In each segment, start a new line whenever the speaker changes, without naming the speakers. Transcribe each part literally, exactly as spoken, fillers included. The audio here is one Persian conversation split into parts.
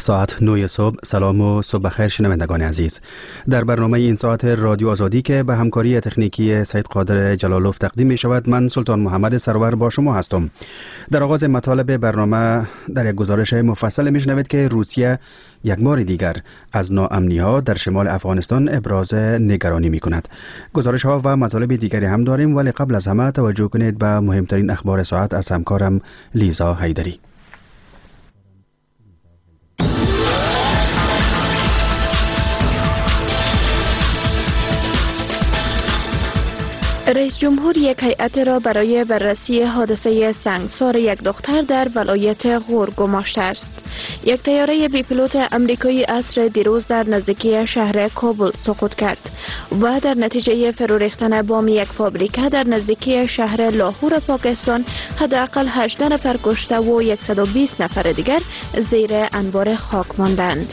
ساعت نه صبح. سلام و صبح بخیر شنوندگان عزیز. در برنامه این ساعت رادیو آزادی که به همکاری تکنیکی سید قادر جلالوف تقدیم می شود، من سلطان محمد سرور با شما هستم. در آغاز مطالب برنامه در یک گزارش مفصل می شنوید که روسیه یک بار دیگر از ناامنی ها در شمال افغانستان ابراز نگرانی می کند. گزارش ها و مطالب دیگری هم داریم، ولی قبل از همه توجه کنید به مهمترین اخبار ساعت از همکارم لیزا حیدری.
رئیس جمهور یک هیئت را برای بررسی حادثه سنگسار یک دختر در ولایت غور گماشته است. یک طیاره بی پیلوت آمریکایی عصر دیروز در نزدیکی شهر کابل سقوط کرد و در نتیجه فرو ریختن بام یک فابریکه در نزدیکی شهر لاهور پاکستان حداقل هجده نفر کشته و صد و بیست نفر دیگر زیر انبار خاک ماندند.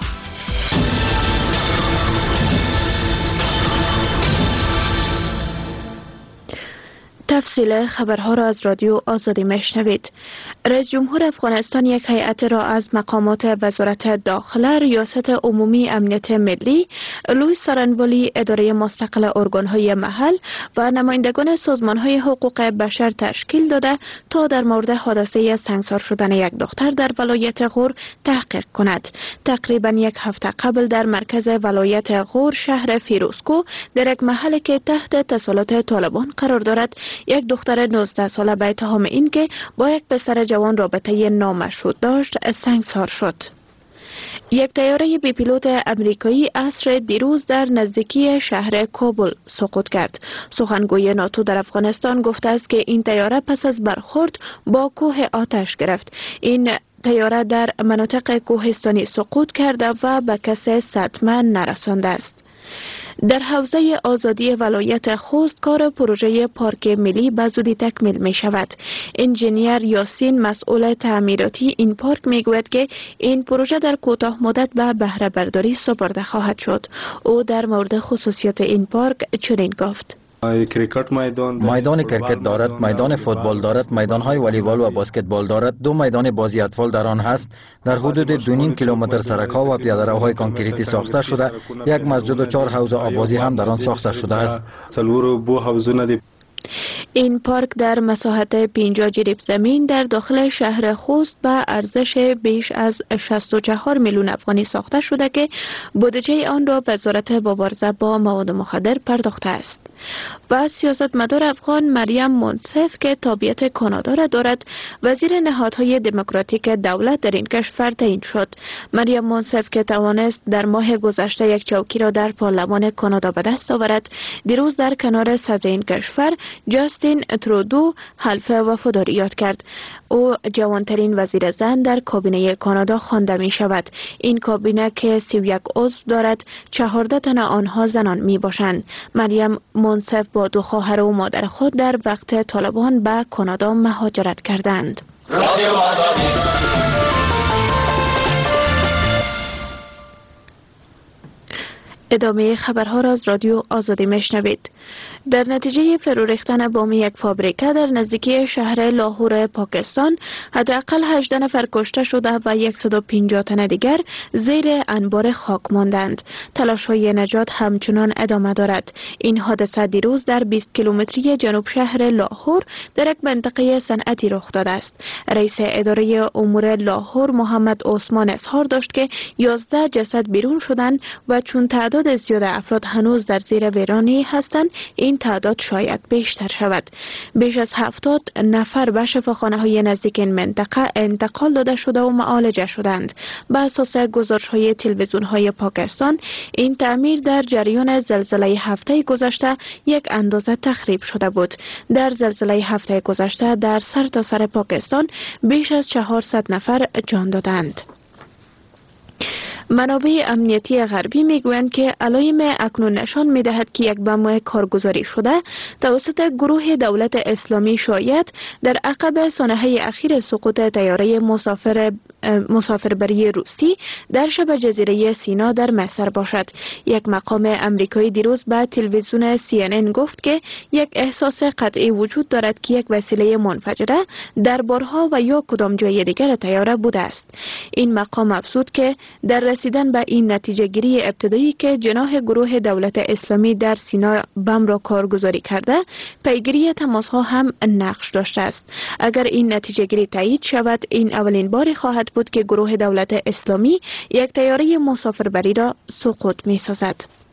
تفصیل خبرها را از رادیو آزادی میشنوید. رئیس جمهور افغانستان یک هیئت را از مقامات وزارت داخله، ریاست عمومی امنیت ملی، لویس سارنوالی، اداره مستقل ارگانهای محل و نمایندگان سازمانهای حقوق بشر تشکیل داده تا در مورد حادثه سنگسار شدن یک دختر در ولایت غور تحقیق کند. تقریبا یک هفته قبل در مرکز ولایت غور شهر فیروزکو در یک محل که تحت تسلط طالبان قرار دارد، یک دختر نوزده ساله به اتهام اینکه با یک پسر جوان رابطه نامشروط داشت سنگسار شد. یک طیاره بی پیلوت آمریکایی عصر دیروز در نزدیکی شهر کابل سقوط کرد. سخنگوی ناتو در افغانستان گفته است که این طیاره پس از برخورد با کوه آتش گرفت. این طیاره در مناطق کوهستانی سقوط کرده و به کسی صدمه نرسانده است. در حوزه آزادی ولایت خوست کار پروژه پارک ملی به زودی تکمیل می شود. انجینیر یاسین مسئول تعمیراتی این پارک می گوید که این پروژه در کوتاه مدت به بهره برداری سپرده خواهد شد. او در مورد خصوصیات این پارک چنین گفت:
میدان کرکت دارد، میدان فوتبال دارد، میدان‌های والیبال و بسکتبال دارد، دو میدان بازی اطفال در آن هست. در حدود دو نیم کیلومتر سرک‌ها و پیاده‌روهای کانکریتی ساخته شده. یک مسجد و چهار حوض آبازی هم در آن ساخته شده است.
این پارک در مساحت پنجاه جریب زمین در داخل شهر خوست به ارزش بیش از شصت و چهار میلیون افغانی ساخته شده که بودجه آن را وزارت مبارزه با مواد مخدر پرداخته است. و سیاستمدار افغان مریم منصف که تابعیت کانادا را دارد، وزیر نهادهای دموکراتیک دولت در این کشور تعیین شد. مریم منصف که توانست در ماه گذشته یک چوکی را در پارلمان کانادا به دست آورد، دیروز در کنار صدر این کشور جاستین ترودو حلف وفاداری یاد کرد. او جوانترین وزیر زن در کابینه کانادا خوانده می شود. این کابینه که سی و یک عضو دارد، چهارده تن آنها زنان می باشند. مریم منصف با دو خواهر و مادر خود در وقت طالبان به کانادا مهاجرت کردند. ادامه خبرها را از رادیو آزادی میشنوید. در نتیجه فرو ریختن بام یک فابریکه در نزدیکی شهر لاهور پاکستان حداقل هجده نفر کشته شده و صد و پنجاه تن دیگر زیر انبار خاک ماندند. تلاش‌های نجات همچنان ادامه دارد. این حادثه دیروز در بیست کیلومتری جنوب شهر لاهور در یک منطقه صنعتی رخ داده است. رئیس اداره امور لاهور محمد عثمان اظهار داشت که یازده جسد بیرون شدند و چون تعداد زیاد افراد هنوز در زیر ویرانی هستند، این تعداد شاید بیشتر شود. بیش از هفتاد نفر به شفاخانه‌های نزدیک این منطقه انتقال داده شده و معالجه شدند. بر اساس گزارش‌های تلویزیون‌های پاکستان، این تعمیر در جریان زلزله هفته گذشته یک اندازه تخریب شده بود. در زلزله هفته گذشته در سرتاسر سر پاکستان بیش از چهارصد نفر جان دادند. منابع امنیتی غربی میگویند که علائم اکنون نشان میدهد که یک بم کارگزاری شده توسط گروه دولت اسلامی شاید در عقب سانحه اخیر سقوط طیاره مسافر مسافربری روسی در شبه جزیره سینا در مصر باشد. یک مقام امریکایی دیروز به تلویزیون سی ان ان گفت که یک احساس قطعی وجود دارد که یک وسیله منفجره در بارها و یا کدام جای دیگر طیاره بوده است. این مقام افزود که در رسیدن به این نتیجه گیری ابتدایی که جناح گروه دولت اسلامی در سینا بم را کارگزاری کرده، پیگیری تماس ها هم نقش داشته است. اگر این نتیجه گیری تایید شود، این اولین باری خواهد بود که گروه دولت اسلامی یک طیاره مسافربری را سقوط می سازد.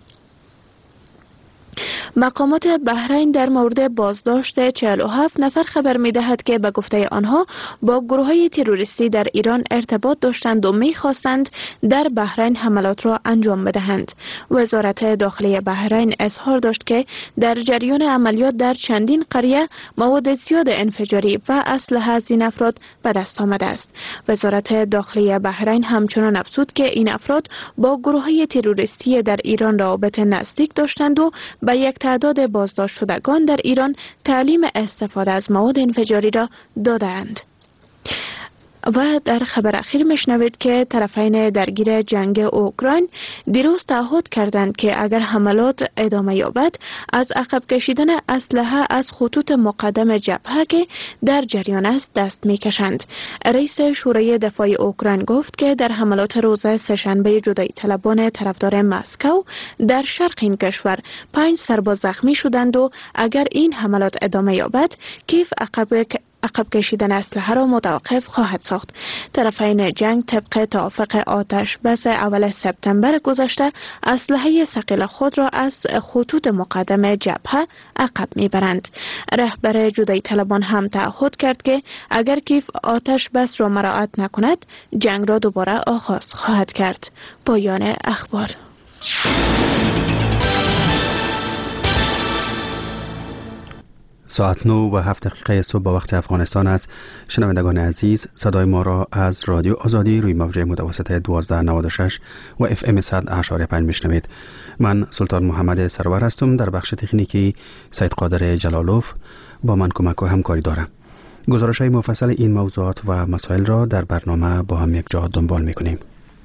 مقامات بحرین در مورد بازداشت چهل و هفت نفر خبر می دهد که به گفته آنها با گروه های تروریستی در ایران ارتباط داشتند و می خواستند در بحرین حملات را انجام بدهند. وزارت داخلی بحرین اظهار داشت که در جریان عملیات در چندین قریه مواد زیاد انفجاری و اسلحه از این افراد به دست آمده است. وزارت داخلی بحرین همچنان افزود که این افراد با گروه های تروریستی در ایران روابط نزدیک داشتند و به یک تعداد بازداشت شدگان در ایران تعلیم استفاده از مواد انفجاری را دادند. و در خبر اخیر میشنوید که طرفین درگیر جنگ اوکراین دیروز تعهد کردند که اگر حملات ادامه یابد از عقب کشیدن اسلحه از خطوط مقدم جبهه که در جریان است دست میکشند. رئیس شورای دفاع اوکراین گفت که در حملات روز سه‌شنبه جدایی طلبان طرفدار مسکو در شرق این کشور پنج سرباز زخمی شدند و اگر این حملات ادامه یابد کیف عقب عقب کشیدن اسلحه را متوقف خواهد ساخت. طرفین جنگ طبق توافق آتش بس اول سپتامبر گذشته اسلحه ثقیل خود را از خطوط مقدم جبهه عقب میبرند. رهبر جدایی طلبان هم تعهد کرد که اگر کیف آتش بس را مراعات نکند جنگ را دوباره آغاز خواهد کرد. پایان اخبار.
ساعت نو و هفت دقیقه صبح با وقت افغانستان است. شنوندگان عزیز، صدای ما را از رادیو آزادی روی موج متوسط دوازده نود و شش و اف ام صد و اشاره پنج میشنوید. من سلطان محمد سرور هستم. در بخش تکنیکی سید قادر جلالوف با من کمک و همکاری دارم. گزارش های مفصل این موضوعات و مسائل را در برنامه با هم یک جا دنبال میکنیم.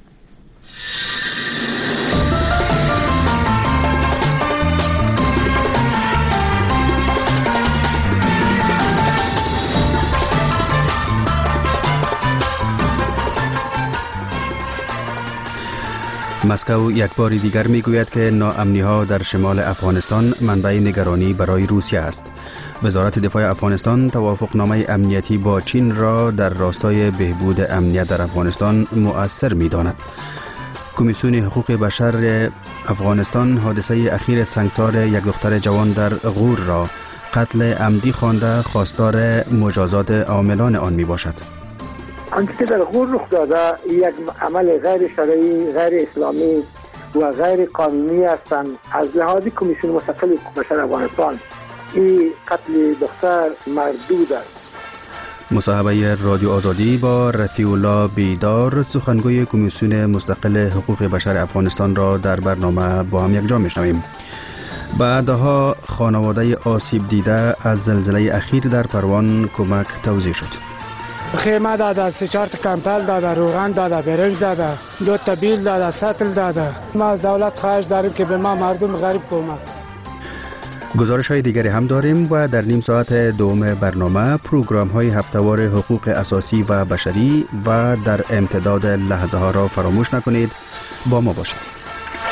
مسکو یک بار دیگر میگوید که ناامنی ها در شمال افغانستان منبع نگرانی برای روسیه است. وزارت دفاع افغانستان توافقنامه امنیتی با چین را در راستای بهبود امنیت در افغانستان مؤثر می‌داند. کمیسیون حقوق بشر افغانستان حادثه اخیر سنگسار یک دختر جوان در غور را قتل عمدی خوانده خواستار مجازات عاملان آن میباشد.
آنچه که در غور رخ داده یک عمل غیر شرعی، غیر اسلامی و غیر قانونی هستند. از لحاظ کمیسیون مستقل حقوق بشر افغانستان این قتل دختر مردود است.
مصاحبه رادیو آزادی با رفیع الله بیدار، سخنگوی کمیسیون مستقل حقوق بشر افغانستان را در برنامه با هم یکجا میشنویم. بعدها خانواده آسیب دیده از زلزله اخیر در پروان کمک توزیع شد.
خیمه داده، سه چهار تا کمپل داده، روغن داده، برنج داده، دو تا بیل داده، سطل داده. ما از دولت خواهش داریم که به ما مردم غریب کمک.
گزارش های دیگری هم داریم و در نیم ساعت دوم برنامه پروگرام های هفته‌وار حقوق اساسی و بشری و در امتداد لحظه ها را فراموش نکنید. با ما باشید.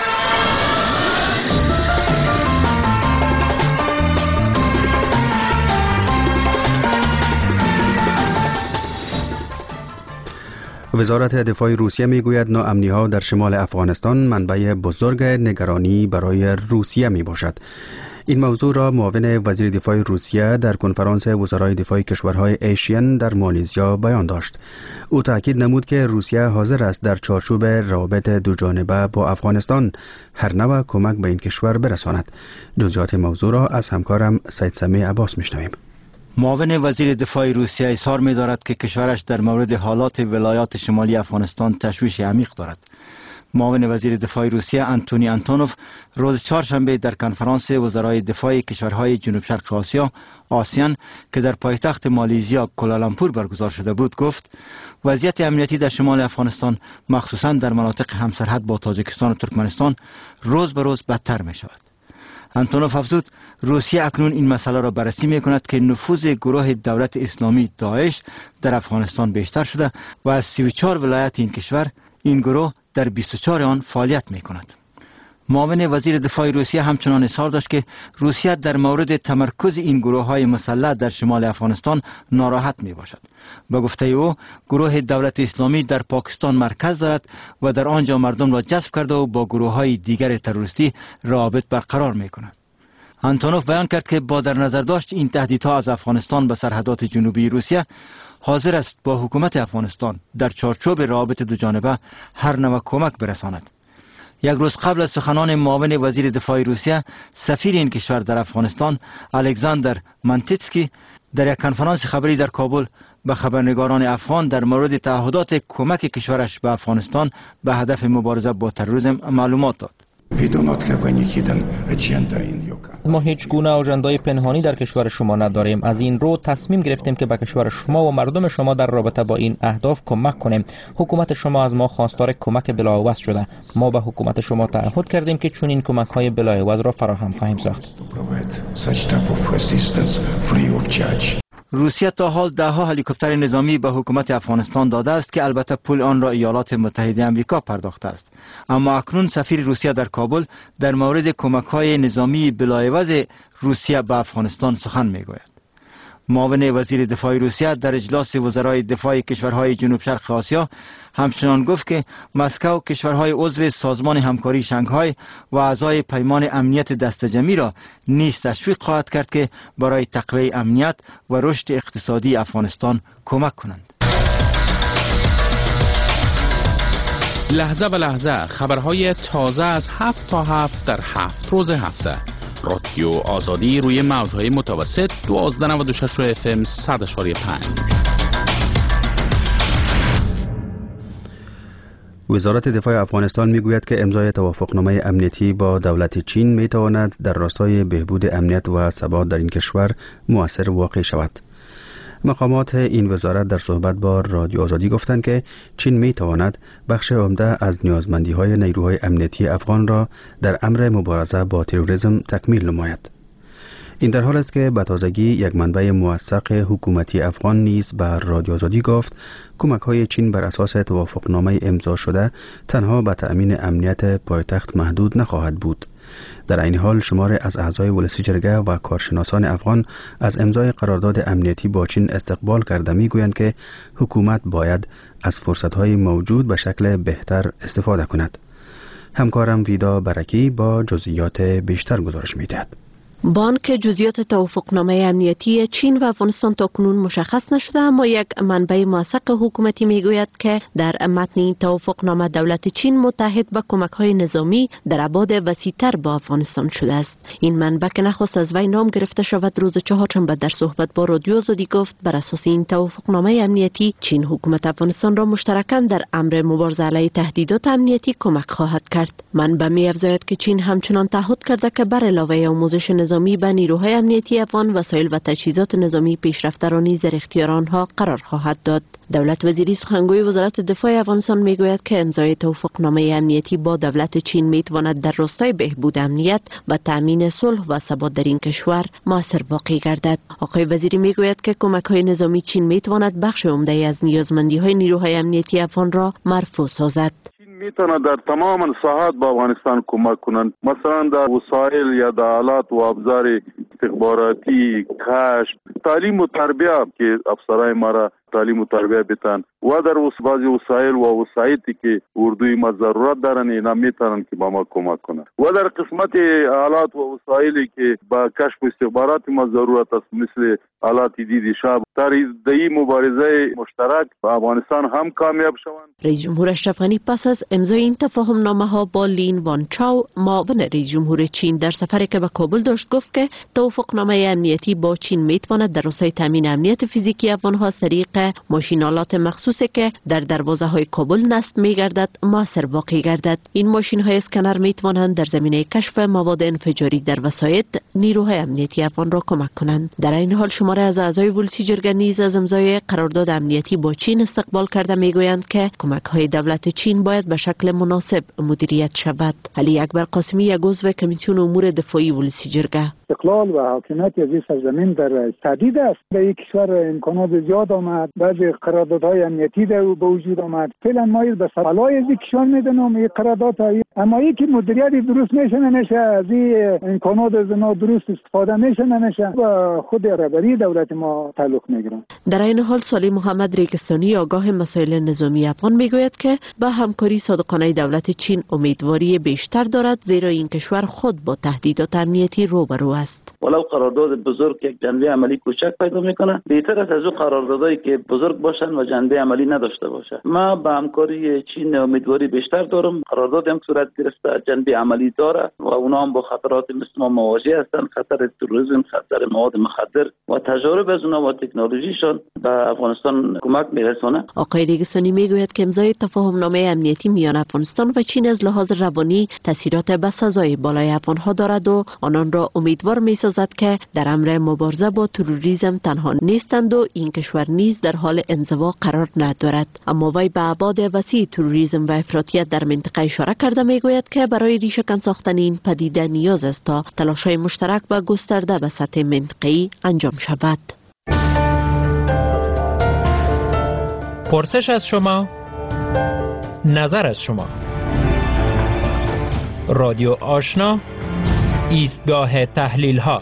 وزارت دفاع روسیه میگوید ناامنی ها در شمال افغانستان منبع بزرگ نگرانی برای روسیه می باشد. این موضوع را معاون وزیر دفاع روسیه در کنفرانس وزرای دفاع کشورهای ایشین در مالیزیا بیان داشت. او تاکید نمود که روسیه حاضر است در چارچوب روابط دوجانبه با افغانستان هر نوع کمک به این کشور برساند. جزئیات موضوع را از همکارم سید سمیع عباس میشنویم.
معاون وزیر دفاع روسیه اظهار می‌دارد که کشورش در مورد حالات ولایات شمالی افغانستان تشویش عمیق دارد. معاون وزیر دفاع روسیه آنتونی آنتونوف روز چهارشنبه در کنفرانس وزرای دفاع کشورهای جنوب شرق آسیا آسیان که در پایتخت مالزیا کوالالامپور برگزار شده بود گفت وضعیت امنیتی در شمال افغانستان مخصوصا در مناطق همسرحد با تاجیکستان و ترکمنستان روز به روز بدتر می شود. آنتونوف افزود روسیه اکنون این مسئله را بررسی می کند که نفوذ گروه دولت اسلامی داعش در افغانستان بیشتر شده و از سی و چهار ولایت این کشور این گروه در بیست و چهار آن فعالیت می کند. معاون وزیر دفاع روسیه همچنان اظهار داشت که روسیه در مورد تمرکز این گروه های مسلح در شمال افغانستان ناراحت می باشد. به گفته او گروه دولت اسلامی در پاکستان مرکز دارد و در آنجا مردم را جذب کرده و با گروه های دیگر تروریستی روابط برقرار می کند. آنتونوف بیان کرد که با در نظر داشت این تهدیدها از افغانستان به سرحدات جنوبی روسیه حاضر است با حکومت افغانستان در چارچوب روابط دو جانبه هر نوع کمک برساند. یک روز قبل از سخنان معاون وزیر دفاع روسیه، سفیر این کشور در افغانستان الکساندر مانتیتسکی در یک کنفرانس خبری در کابل به خبرنگاران افغان در مورد تعهدات کمک کشورش به افغانستان به هدف مبارزه با تروریسم معلومات داد.
ما هیچ گونه آژندای پنهانی در کشور شما نداریم. از این رو تصمیم گرفتیم که به کشور شما و مردم شما در رابطه با این اهداف کمک کنیم. حکومت شما از ما خواستار کمک بلاعوض شده. ما به حکومت شما تعهد کردیم که چون این کمک های بلاعوض را فراهم خواهیم ساخت.
روسیه تا حال ده ها هلیکوپتر نظامی به حکومت افغانستان داده است که البته پول آن را ایالات متحده آمریکا پرداخته است. اما اکنون سفیر روسیه در کابل در مورد کمک های نظامی بلاعوض روسیه به افغانستان سخن میگوید. معاون وزیر دفاع روسیه در اجلاس وزرای دفاع کشورهای جنوب شرق آسیا همچنان گفت که مسکو کشورهای عضو سازمان همکاری شانگهای و اعضای پیمان امنیت دسته‌جمعی را نیز تشویق خواهد کرد که برای تقویت امنیت و رشد اقتصادی افغانستان کمک کنند.
لحظه به لحظه خبرهای تازه از هفت تا هفت در هفت روز هفته. رادیو آزادی روی موجهای متوسط دوازده نود و شش اف ام صد اشاری پنج.
وزارت دفاع افغانستان میگوید که امضای توافقنامه امنیتی با دولت چین میتواند در راستای بهبود امنیت و ثبات در این کشور مؤثر واقع شود. مقامات این وزارت در صحبت با رادیو آزادی گفتند که چین می تواند بخش عمده از نیازمندی های نیروهای امنیتی افغان را در امر مبارزه با تروریسم تکمیل نماید. این در حال است که به تازگی یک منبع موثق حکومتی افغان نیز بر رادیو آزادی گفت کمک های چین بر اساس توافقنامه امضا شده تنها به تأمین امنیت پایتخت محدود نخواهد بود. در این حال شمار از اعضای ولسی جرگه و کارشناسان افغان از امضای قرارداد امنیتی با چین استقبال کرده میگویند که حکومت باید از فرصت‌های موجود به شکل بهتر استفاده کند. همکارم ویدا برکی با جزئیات بیشتر گزارش می‌دهد.
بانک جزئیات توافقنامه امنیتی چین و افغانستان تاکنون مشخص نشده، اما یک منبع موثق حکومتی میگوید که در متن این توافقنامه دولت چین متحد به کمک‌های نظامی در ابعاد وسیع‌تر با افغانستان شده است. این منبع که نخواست از وی نام گرفته شود روز چهارشنبه در صحبت با رادیو آزادی گفت بر اساس این توافقنامه امنیتی چین حکومت افغانستان را مشترکاً در امر مبارزه علیه تهدیدات امنیتی کمک خواهد کرد. منبع می‌افزاید که چین همچنان تعهد کرده که بر علاوه آموزش نظامی به نیروهای امنیتی افغان وسایل و تجهیزات نظامی پیشرفته را نیز در اختیار آنها قرار خواهد داد. دولت وزیری سخنگوی وزارت دفاع افغانستان میگوید که امضای توافقنامه امنیتی با دولت چین میتواند در راستای بهبود امنیت و تامین صلح و ثبات در این کشور موثر واقع گردد. آقای وزیری میگوید که کمک‌های نظامی چین میتواند بخش عمده از نیازمندی‌های نیروهای امنیتی افغان را مرفوع سازد.
میتونه در تمام ساحات با افغانستان کمک کنند، مثلا در وسایل یا در آلات و ابزار استخباراتی، کشف، تعلیم و تربیه که افسرای ما را تعلیم و تربیه بتن و در بعضی وسایل و وسایلی که اردوی ما ضرورت دارن اینا میتونن که با ما کمک کنند و در قسمت آلات و وسایلی که با کشف و استخبارات ما ضرورت است مثل آلات دید شب در این مبارزه مشترک با افغانستان هم کامیاب شوند.
رئیس جمهور اشرف غنی پس از امضای این تفاهم نامه ها با لین وان چاو معاون رئیس جمهور چین در سفری که به کابل داشت گفت که توافقنامه امنیتی با چین میتواند در راستای تامین امنیت فیزیکی افغانها از طریق ماشین‌آلات مخصوصی که در دروازه های کابل نصب می گردد موثر واقع گردد. این ماشین های اسکنر می توانند در زمینه کشف مواد انفجاری در وسایط نیروهای امنیتی افغان را کمک کنند. در این حال شماره از اعضای ولسی جرگه نیز از امضای قرارداد امنیتی با چین استقبال کرده می گویند که کمک های دولت چین باید به شکل مناسب مدیریت شود. علی اکبر قاسمی یک عضو کمیسیون امور دفاعی ولسی جرگه:
استقلال و حاکمیت از این سرزمین در تهدید است. در یک کشور امکانات زیاد آمد، بعضی قراردادهای امنیتی در به وجود آمد. فعلا مایل به سوالای از این کشور میدنم این قراردادها، اما یکی مدیریت درست میشه نمیشه، از این امکانات از ما درست استفاده میشه نمیشه و خود رهبری دولت ما تعلق میگیرن.
در این حال صالح محمد ریگستانی آگاه مسائل نظامی افغان میگوید که با همکاری صادقانه دولت چین امیدواری بیشتر دارد، زیرا این کشور خود با تهدیدات امنیتی روبرو است.
ولو قرارداد بزرگ یک جنبه عملی کوچک پیدا میکنه، بهتر است از اون قراردادایی که بزرگ باشن و جنبه عملی نداشته باشه. ما با همکاری چین امیدواری بیشتر دارم. قرارداد هم صورت گرفته جنبه عملی داره و اونا هم با خطرات مثل ما مواجه هستند، خطر تروریسم، خطر مواد مخدر و تجارب از اونا و تکنولوژیشان به افغانستان کمک میرسونه.
آقای ریگستانی میگوید که امضای تفاهم نامه امنیتی میان افغانستان و چین از لحاظ روانی تاثیرات بسزای بالای افغانها دارد و آنان را امیدوار میسازد که در امر مبارزه با تروریسم تنها نیستند و این کشور نیز در حال انزوا قرار ندارد. اما وی به ابعاد وسیع تروریسم و افراطیت در منطقه اشاره کرده میگوید که برای ریشه‌کن ساختن این پدیده نیاز است تا تلاش‌های مشترک و گسترده به سطح منطقه‌ای انجام شود.
پرسش از شما، نظر از شما. رادیو آشنا، ایستگاه تحلیل ها.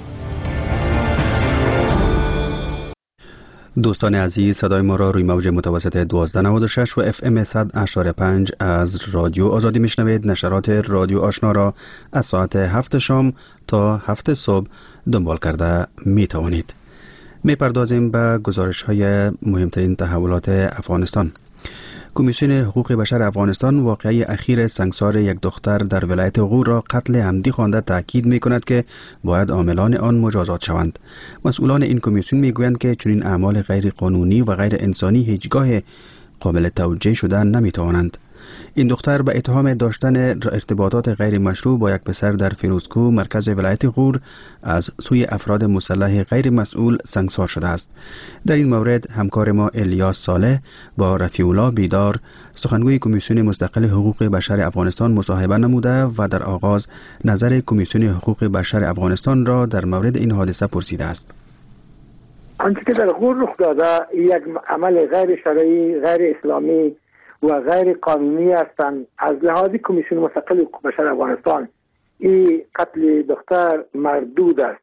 دوستان عزیز، صدای ما را روی موج متوسط دوازده نود و شش و اف ام صد اشاره پنج از رادیو آزادی میشنوید. نشرات رادیو آشنا را از ساعت هفت شام تا هفت صبح دنبال کرده می توانید. می پردازیم به گزارش های مهمترین تحولات افغانستان. کمیسیون حقوق بشر افغانستان واقعه اخیر سنگسار یک دختر در ولایت غور را قتل عمدی خوانده تاکید می کند که باید عاملان آن مجازات شوند. مسئولان این کمیسیون می گویند که چنین اعمال غیر قانونی و غیر انسانی هیچگاه قابل توجیه شدن نمی توانند. این دختر به اتهام داشتن ارتباطات غیر مشروع با یک پسر در فیروزکو مرکز ولایت غور از سوی افراد مسلح غیر مسئول سنگسار شده است. در این مورد همکار ما الیاس صالح با رفیع الله بیدار سخنگوی کمیسیون مستقل حقوق بشر افغانستان مصاحبه نموده و در آغاز نظر کمیسیون حقوق بشر افغانستان را در مورد این حادثه پرسیده است.
آنچه که در غور رخ داده یک عمل غیر شرعی، غیر اسلامی و غیر قانونی هستند. از لحاظ کمیسیون مستقل حقوق بشر افغانستان این قتل دختر مردود است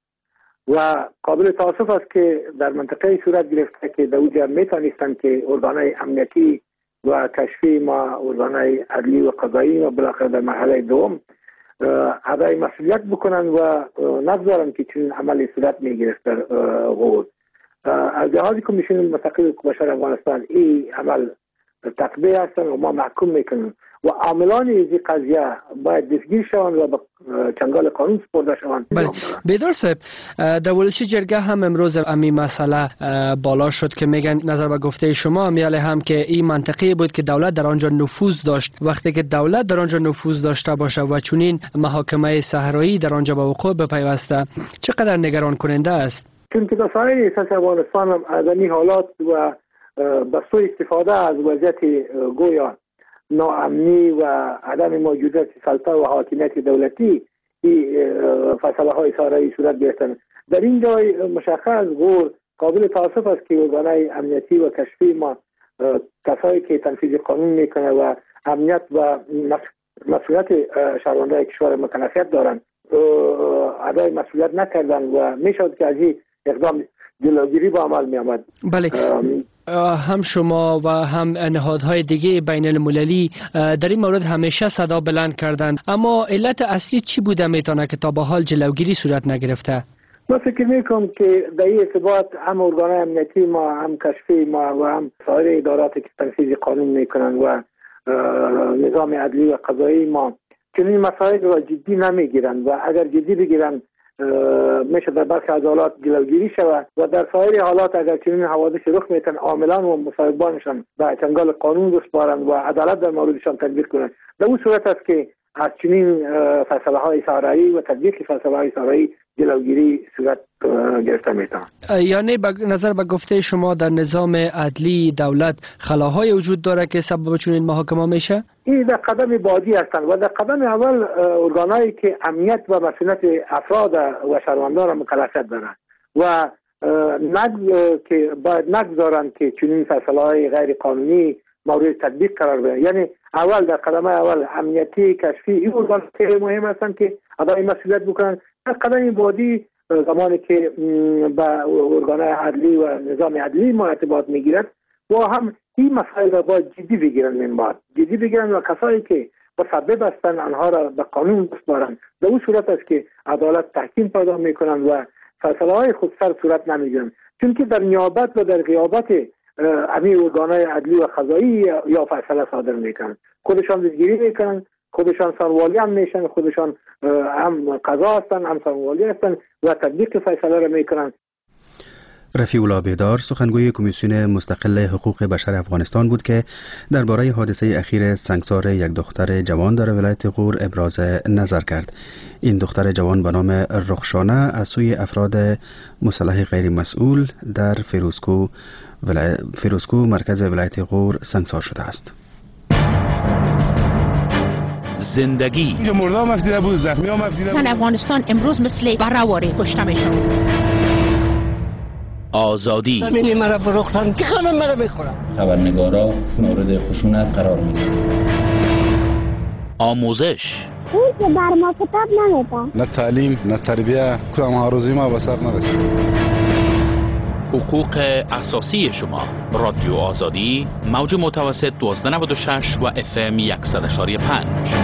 و قابل تاسف است که در منطقه صورت گرفته که در اونجا میتونستند که ارگانهای امنیتی و کشفی ما، ارگانهای عدلی و قضایی و بالاخره در مرحله دوم ادای مسئولیت بکنن و نگذارن که چنین عملی صورت میگرفت در غور. از لحاظ کمیسیون مستقل حقوق بشر افغانستان این عمل تقبیه هستن و ما محکوم میکنیم و عاملان این قضیه باید دستگیر شوند و به چنگال قانون سپرده شوند.
بله بیدار صاحب، در ولسی جرگه هم امروز امی مسئله بالا شد که میگن نظر به گفته شما میاله هم که این منطقی بود که دولت در آنجا نفوذ داشت. وقتی که دولت در آنجا نفوذ داشته باشه و چنین محاکمه صحرایی در آنجا به وقوع بپیوسته، چقدر نگران کننده است؟ چون که در ساحل اساس افغانستان هم
ادمی حالات و به سوی استفاده از وضعیت گویا ناامنی و عدم موجودیت سلطه و حاکمیت دولتی این فاصله های صحرایی صورت گرفتن. در این جای مشخص غور قابل تاسف است که ارگانهای امنیتی و کشفی ما کسایی که تنفیذ قانون میکنه و امنیت و مسئولیت شهروندان کشور مکلفیت دارند ادای مسئولیت نکردن و میشد که از این اقدام جلوگیری با عمل می آمد.
بله، هم شما و هم نهادهای دیگه بین المللی در این مورد همیشه صدا بلند کردند، اما علت اصلی چی بوده میتونه که تا به حال جلوگیری صورت نگرفته؟
من فکر میکنم که در این ارتباط هم ارگانهای امنیتی ما، هم کشفی ما و هم سایر اداراتی که تنفیذ قانون میکنن و نظام عدلی و قضایی ما چنین مسائل را جدی نمیگیرن و اگر جدی بگیرن میشه در برخی از حالات جلوگیری شود و در سایر حالات اگر چنین حوادث رخ میتن عاملان و مصاحبانشان به چنگال قانون بسپارند و عدالت در موردشان تطبیق کنند. در اون صورت است که از چنین فیصله های سارایی و تطبیق فیصله های سارایی جلوگیری صورت گرفته میتونه.
یعنی به نظر به گفته شما در نظام عدلی دولت خلاهای وجود داره که سبب چنین محاکمه میشه؟
این در قدم بعدی هستند و در قدم اول ارگانایی که امنیت و مسئولیت افراد و شهروندان را مکلفیت دارند و نگ که باید نگذارند که چنین فیصله‌های غیر قانونی مورد تطبیق قرار بگیرند. یعنی اول در قدم اول امنیتی کشفی این ارگان خیلی مهم هستند که ادای مسئولیت بکنند. در قدم بعدی زمانی که با ارگان‌های عدلی و نظام عدلی ما ارتباط میگیرد و هم این مسائل را باید جدی بگیرند من بعد جدی بگیرند و کسایی که مسبب هستند آنها را به قانون بسپارند. در اون صورت است که عدالت تحکیم پیدا میکنند و فیصله های خودسر صورت نمیگیرند، چون که در نیابت و در غیابت امی ارگان‌های عدلی و قضایی یا فیصله صادر میکنند، خودشان دستگیری میکنند، خودشان سانوالی هم میشن، خودشان هم قضا هستند هم سانوالی هستند و تطبیق فیصله را میکنند.
رفیع الله بیدار سخنگوی کمیسیون مستقل حقوق بشر افغانستان بود که درباره حادثه اخیر سنگسار یک دختر جوان در ولایت غور ابراز نظر کرد. این دختر جوان به نام رخشانه از سوی افراد مسلح غیر مسئول در فیروزکو ولای... فیروزکو مرکز ولایت غور سنگسار شده است.
زندگی
اینجا مردم مفدیده بود، زخمی ها مفدیده بود.
افغانستان امروز مثل براواری کشته میشه.
آزادی
زمینی مرا فروختن که همه مرا میخورن.
خبرنگارا مورد خشونت قرار میدن.
آموزش
اون که بر ما کتاب نمیدن.
نه تعلیم نه تربیه، کدام هاروزی ما به سر نرسید.
حقوق اساسی شما. رادیو آزادی موج متوسط دوازده نود و شش و اف ام صد و یک و پنج.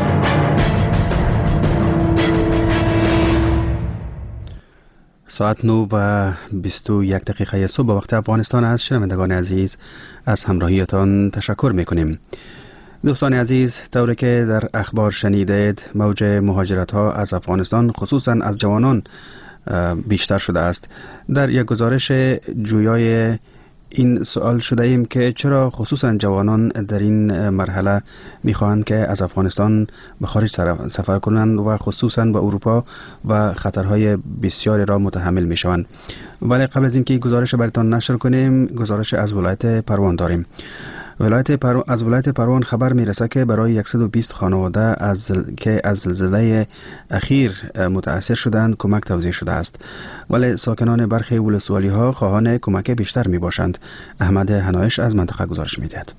ساعت نو و بیست و یک دقیقه صبح به وقت افغانستان است. شنوندگان عزیز از همراهیتان تشکر میکنیم. دوستان عزیز، طوری که در اخبار شنیدید موج مهاجرت ها از افغانستان خصوصا از جوانان بیشتر شده است. در یک گزارش جویای این سوال شده ایم که چرا خصوصا جوانان در این مرحله میخواهند که از افغانستان به خارج سفر کنند و خصوصا به اروپا و خطرهای بسیاری را متحمل میشوند. ولی قبل از اینکه گزارش براتان نشر کنیم، گزارش از ولایت پروان داریم. ولایت پرو... از ولایت پروان خبر میرسه که برای صد و بیست خانواده از زل... که از زلزله اخیر متاثر شدند کمک توزیع شده است، ولی ساکنان برخی ولسوالی ها خواهان کمک بیشتر می باشند. احمد هنایش از منطقه گزارش میدهد.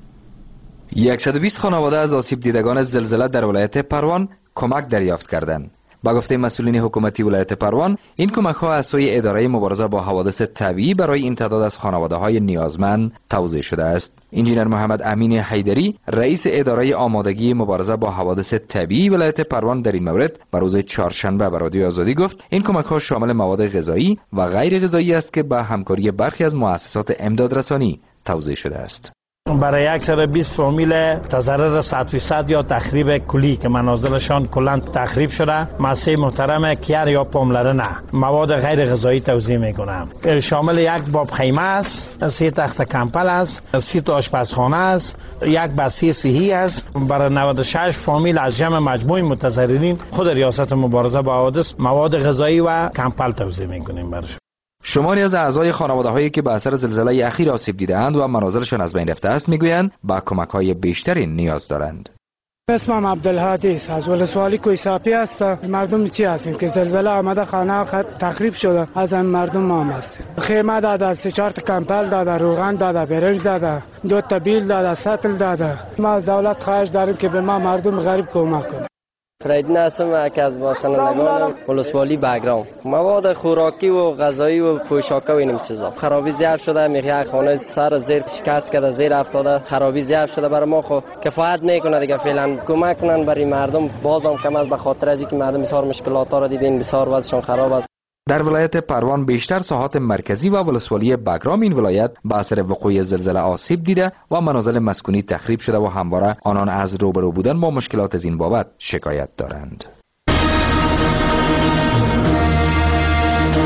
صد و بیست خانواده از آسیب دیدگان زلزله در ولایت پروان کمک دریافت کردند. با گفته مسئولین حکومتی ولایت پروان، این کمک ها از سوی اداره مبارزه با حوادث طبیعی برای این تعداد از خانواده های نیازمند توزیع شده است. انجینر محمد امین حیدری، رئیس اداره آمادگی مبارزه با حوادث طبیعی ولایت پروان، در این مورد بر روز چهارشنبه به رادیو آزادی گفت این کمک ها شامل مواد غذایی و غیر غذایی است که با همکاری برخی از مؤسسات امداد رسانی توزیع شده است.
برای صد و بیست فامیل تضرر صد فیصد یا تخریب کلی که منازلشان کلا تخریب شده، مسیح محترم کیر یا پاملره نه مواد غیر غذایی توزیع میکنم. شامل یک باب خیمه است، سی تخت کمپل است، سی تا آشپزخانه است، یک بسته صحی است. برای نود و شش فامیل از جمع مجموع متضررین خود ریاست مبارزه با حوادث مواد غذایی و کمپل توزیع میکنیم برش.
شماری از اعضای خانواده هایی که به اثر زلزله اخیر آسیب دیده‌اند و منازلشان از بین رفته است میگویند با کمک های بیشتری نیاز دارند.
اسمم عبدالهادی است، از ولسوالی کویساپی است. مردم چی هستیم که زلزله آمده، خانه تخریب شده، از این مردم ما هستیم. خیمه داده، سه چهار تا کمپل داده، روغن داده، برنج داده، دو تا بیل داده، سطل داده. ما از دولت خواهش داریم که به ما مردم غریب کمک کنه.
فریدین هستم، یکی از باشندگان ولسوالی بگرام. مواد خوراکی و غذایی و پوشاک و اینم چیزا خرابی زیاد شده. میخوای خانه سر زیر شکست کرده، زیر افتاده، خرابی زیاد شده. برای ما خو کفایت نمیکنه دیگه. فعلا کمک کنن برای مردم، بازم کم از به خاطر از اینکه مردم بسیار مشکلات ها را دیدین، بسیار وضعشون خراب است.
در ولایت پروان بیشتر ساحات مرکزی و ولسوالی بگرام این ولایت به اثر وقوع زلزله آسیب دیده و منازل مسکونی تخریب شده و همواره آنان از روبرو بودن با مشکلات از این بابت شکایت دارند.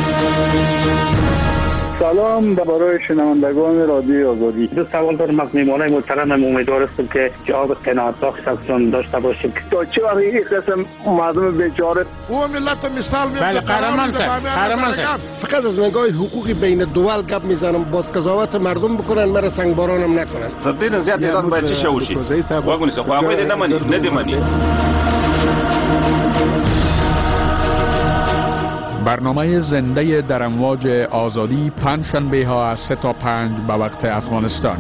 سلام برای شنوندگان رادیو آزادی.
دو سوال دارم از میهمانای محترم. امیدوار هستم که جواب قناعت بخش ازشون داشته باشیم.
تا چه وقت این قسم مردم بیچاره
او ملت مثال میاد.
بله قهرمان صاحب، قهرمان صاحب.
فقط از نگاه حقوقی بین دول گپ میزنم، باز قضاوت مردم بکنن، مرا سنگبارانم نکنن.
تبدیل زیاد ایران باید چه شوشی؟ واگونی سو خواهی نمانی ندیمانی.
برنامه زنده در امواج آزادی پنجشنبه ها از سه تا پنج به وقت افغانستان.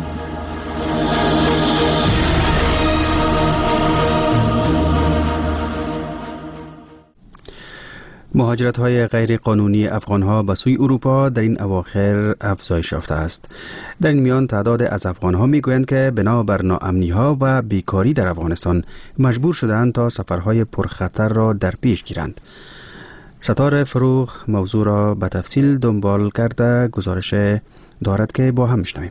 مهاجرت های غیر قانونی افغان ها به سوی اروپا در این اواخر افزایش یافته است. در این میان تعداد از افغان ها می گویند که بنابر ناامنی ها و بیکاری در افغانستان مجبور شدند تا سفرهای پرخطر را در پیش گیرند. ستاره فروغ موضوع را به تفصیل دنبال کرده گزارش دارد که با هم میشنویم.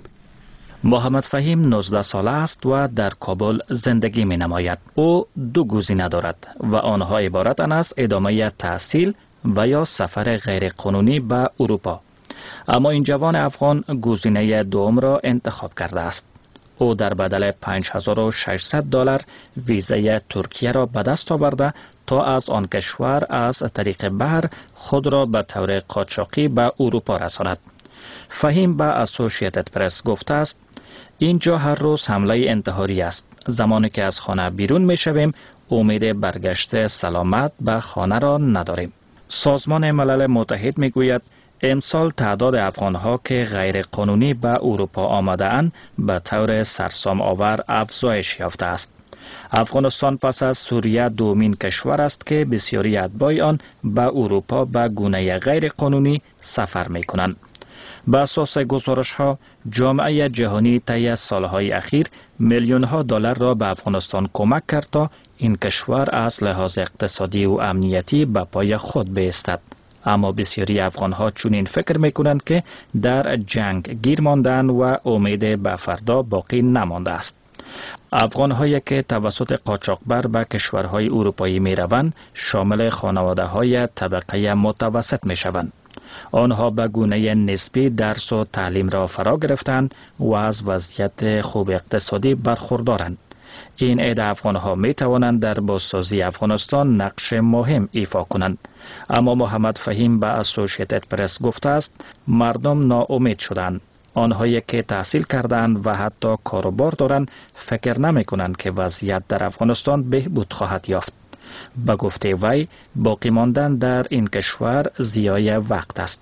محمد فهیم نوزده ساله است و در کابل زندگی می نماید. او دو گزینه دارد و آنها عبارتند از ادامه تحصیل و یا سفر غیر قانونی به اروپا. اما این جوان افغان گزینه دوم را انتخاب کرده است. او در بدل پنج هزار و ششصد دلار ویزای ترکیه را به دست آورده تا از آن کشور از طریق بحر خود را به طور قاچاقی به اروپا رساند. فهیم به اسوسییتد پرس گفته است اینجا هر روز حمله انتحاری است. زمانی که از خانه بیرون می شویم امید برگشت سلامت به خانه را نداریم. سازمان ملل متحد می گوید امسال تعداد افغانها که غیر قانونی به اروپا آمده اند به طور سرسام آور افزایش یافته است. افغانستان پس از سوریه دومین کشور است که بسیاری اتباع آن به اروپا به گونه غیر قانونی سفر می کنند. به اساس گزارش ها جامعه جهانی طی سالهای اخیر میلیون ها دلار را به افغانستان کمک کرد تا این کشور از لحاظ اقتصادی و امنیتی به پای خود بایستد. اما بسیاری افغان ها چنین فکر می کنند که در جنگ گیر ماندن و امید به فردا باقی نمانده است. افغان هایی که توسط قاچاقبر به کشورهای اروپایی می روند شامل خانواده های طبقه متوسط می شوند. آنها به گونه نسبی درس و تعلیم را فرا گرفتند و از وضعیت خوب اقتصادی برخوردارند. این عده افغان ها می توانند در بازسازی افغانستان نقش مهم ایفا کنند. اما محمد فهیم به اسوسییتد پرس گفته است مردم ناامید شدند. آنهایی که تحصیل کردند و حتی کاروبار دارند فکر نمی کنند که وضعیت در افغانستان بهبود خواهد یافت. به گفته وی باقی ماندن در این کشور ضیاع وقت است.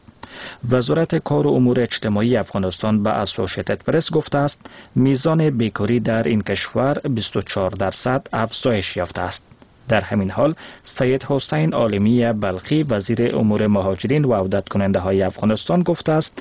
وزارت کار و امور اجتماعی افغانستان به اسوسییتد پرس گفته است میزان بیکاری در این کشور بیست و چهار درصد افزایش یافته است. در همین حال سید حسین عالمی بلخی وزیر امور مهاجرین و عودت کننده های افغانستان گفته است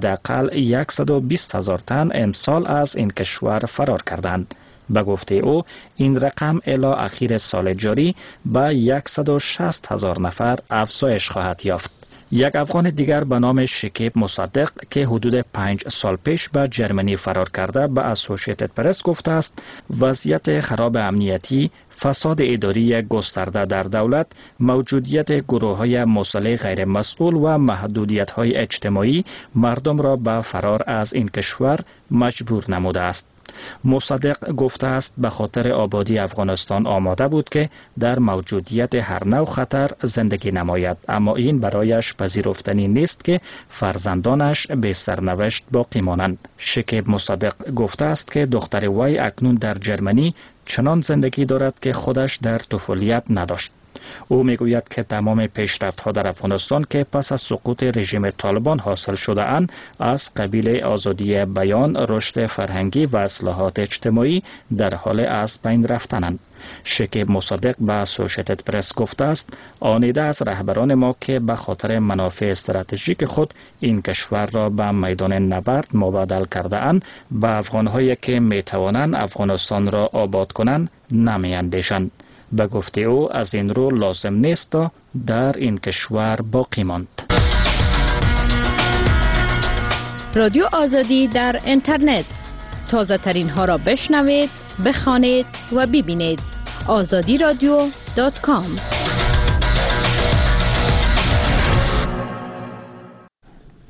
حداقل صد و بیست هزار تن امسال از این کشور فرار کردند. به گفته او این رقم الی اخیر سال جاری به صد و شصت هزار نفر افزایش خواهد یافت. یک افغان دیگر به نام شکیب مصدق که حدود پنج سال پیش به جرمنی فرار کرده به اسوسییتد پرس گفته است وضعیت خراب امنیتی، فساد اداری گسترده در دولت، موجودیت گروه‌های مسلح غیر مسئول و محدودیت‌های اجتماعی مردم را به فرار از این کشور مجبور نموده است. مصدق گفته است به خاطر آبادی افغانستان آماده بود که در موجودیت هر نوع خطر زندگی نماید، اما این برایش پذیرفتنی نیست که فرزندانش به سرنوشت باقی مانند. شکیب مصدق گفته است که دختر وی اکنون در جرمنی چنان زندگی دارد که خودش در طفولیت نداشت. او میگوید که تمام پیشرفت‌ها در افغانستان که پس از سقوط رژیم طالبان حاصل شده اند از قبیل آزادی بیان، رشد فرهنگی و اصلاحات اجتماعی در حال از بین رفتنند. شکیب مصدق به اسوسییتد پرس گفته است آنیده از رهبران ما که به خاطر منافع استراتژیک خود این کشور را به میدان نبرد مبادل کرده اند به افغان‌هایی که میتوانند افغانستان را آباد کنند نمیاندیشند. به گفته او از این رو لازم نیست تا در این کشور باقی ماند.
رادیو آزادی در اینترنت تازه ترین ها را بشنوید، بخوانید و ببینید. آزادی رادیو دات کام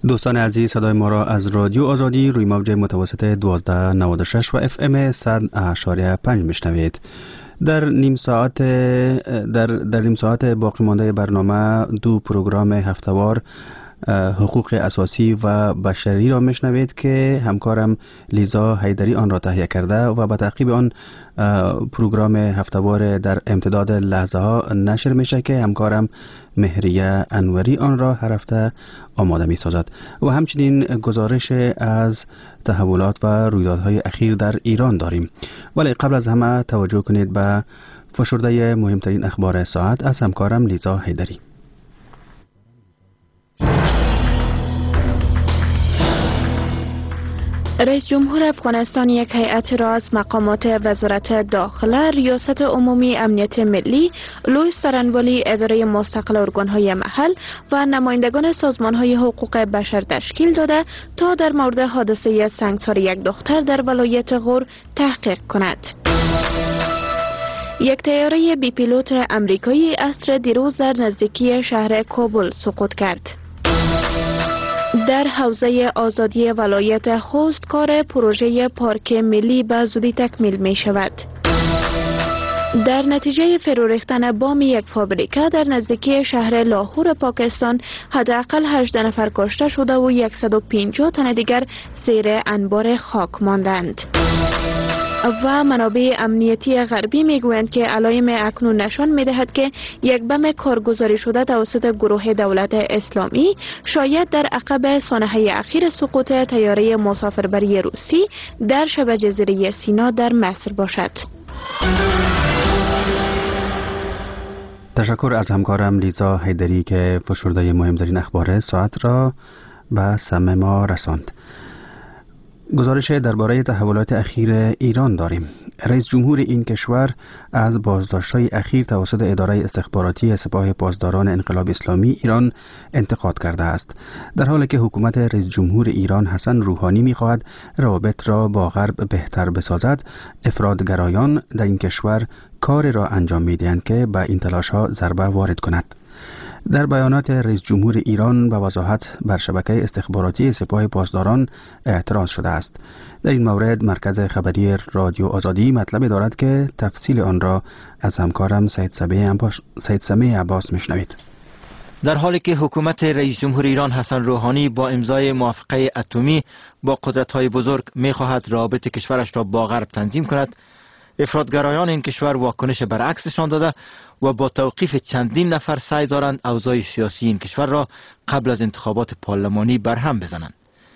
دوستان عزیز، صدای ما را از رادیو آزادی روی موج متوسط دوازده نود و شش و اف ام صد و پنج میشنوید. در نیم ساعت در در نیم ساعت باقی مانده برنامه دو پروگرام هفتهوار حقوق اساسی و بشری را میشنوید که همکارم لیزا حیدری آن را تهیه کرده و به تعقیب آن پروگرام هفتهوار در امتداد لحظه ها نشر میشه که همکارم مهریه انوری آن را هر هفته آماده می سازد و همچنین گزارش از تحولات و رویدادهای اخیر در ایران داریم. ولی قبل از همه توجه کنید به فشرده مهمترین اخبار ساعت از همکارم لیزا حیدری.
رئیس جمهور افغانستان یک هیئت را از مقامات وزارت داخله، ریاست عمومی امنیت ملی، لوی سرانوالی، اداره مستقل ارگان‌های محل و نمایندگان سازمان‌های حقوق بشر تشکیل داده تا در مورد حادثه سنگسار یک دختر در ولایت غور تحقیق کند. یک طیاره بی پیلوت امریکایی عصر دیروز در نزدیکی شهر کابل سقوط کرد. در حوزه آزادی ولایت خوست کار پروژه پارک ملی به زودی تکمیل می شود. در نتیجه فرو ریختن بام یک فابریکه در نزدیکی شهر لاهور پاکستان حداقل هجده نفر کشته شده و صد و پنجاه تن دیگر زیر انبار خاک ماندند. و منابع امنیتی غربی میگویند که علایم اکنون نشان میدهد که یک بم کارگزاری شده توسط گروه دولت اسلامی شاید در عقب سانحه اخیر سقوط طیاره مسافربری روسی در شبه جزیره سینا در مصر باشد.
تشکر از همکارم لیزا حیدری که فشرده مهمترین اخبار ساعت را به سمع ما رساند. گزارش درباره تحولات اخیر ایران داریم. رئیس جمهور این کشور از بازداشت‌های اخیر توسط اداره استخباراتی سپاه پاسداران انقلاب اسلامی ایران انتقاد کرده است، در حالی که حکومت رئیس جمهور ایران حسن روحانی می‌خواهد روابط را با غرب بهتر بسازد. افراطگرایان در این کشور کار را انجام می‌دهند که به این تلاش‌ها ضربه وارد کند. در بیانات رئیس جمهور ایران به وضاحت بر شبکه استخباراتی سپاه پاسداران اعتراض شده است. در این مورد مرکز خبری رادیو آزادی مطلب دارد که تفصیل آن را از همکارم سید سمیع عباس میشنوید.
در حالی که حکومت رئیس جمهور ایران حسن روحانی با امضای موافقه اتمی با قدرت‌های بزرگ می‌خواهد روابط کشورش را با غرب تنظیم کند، افراطگرایان این کشور واکنش برعکس نشان داده و با توقیف چندین نفر سعی دارند اوضاع سیاسی این کشور را قبل از انتخابات پارلمانی برهم بزنند.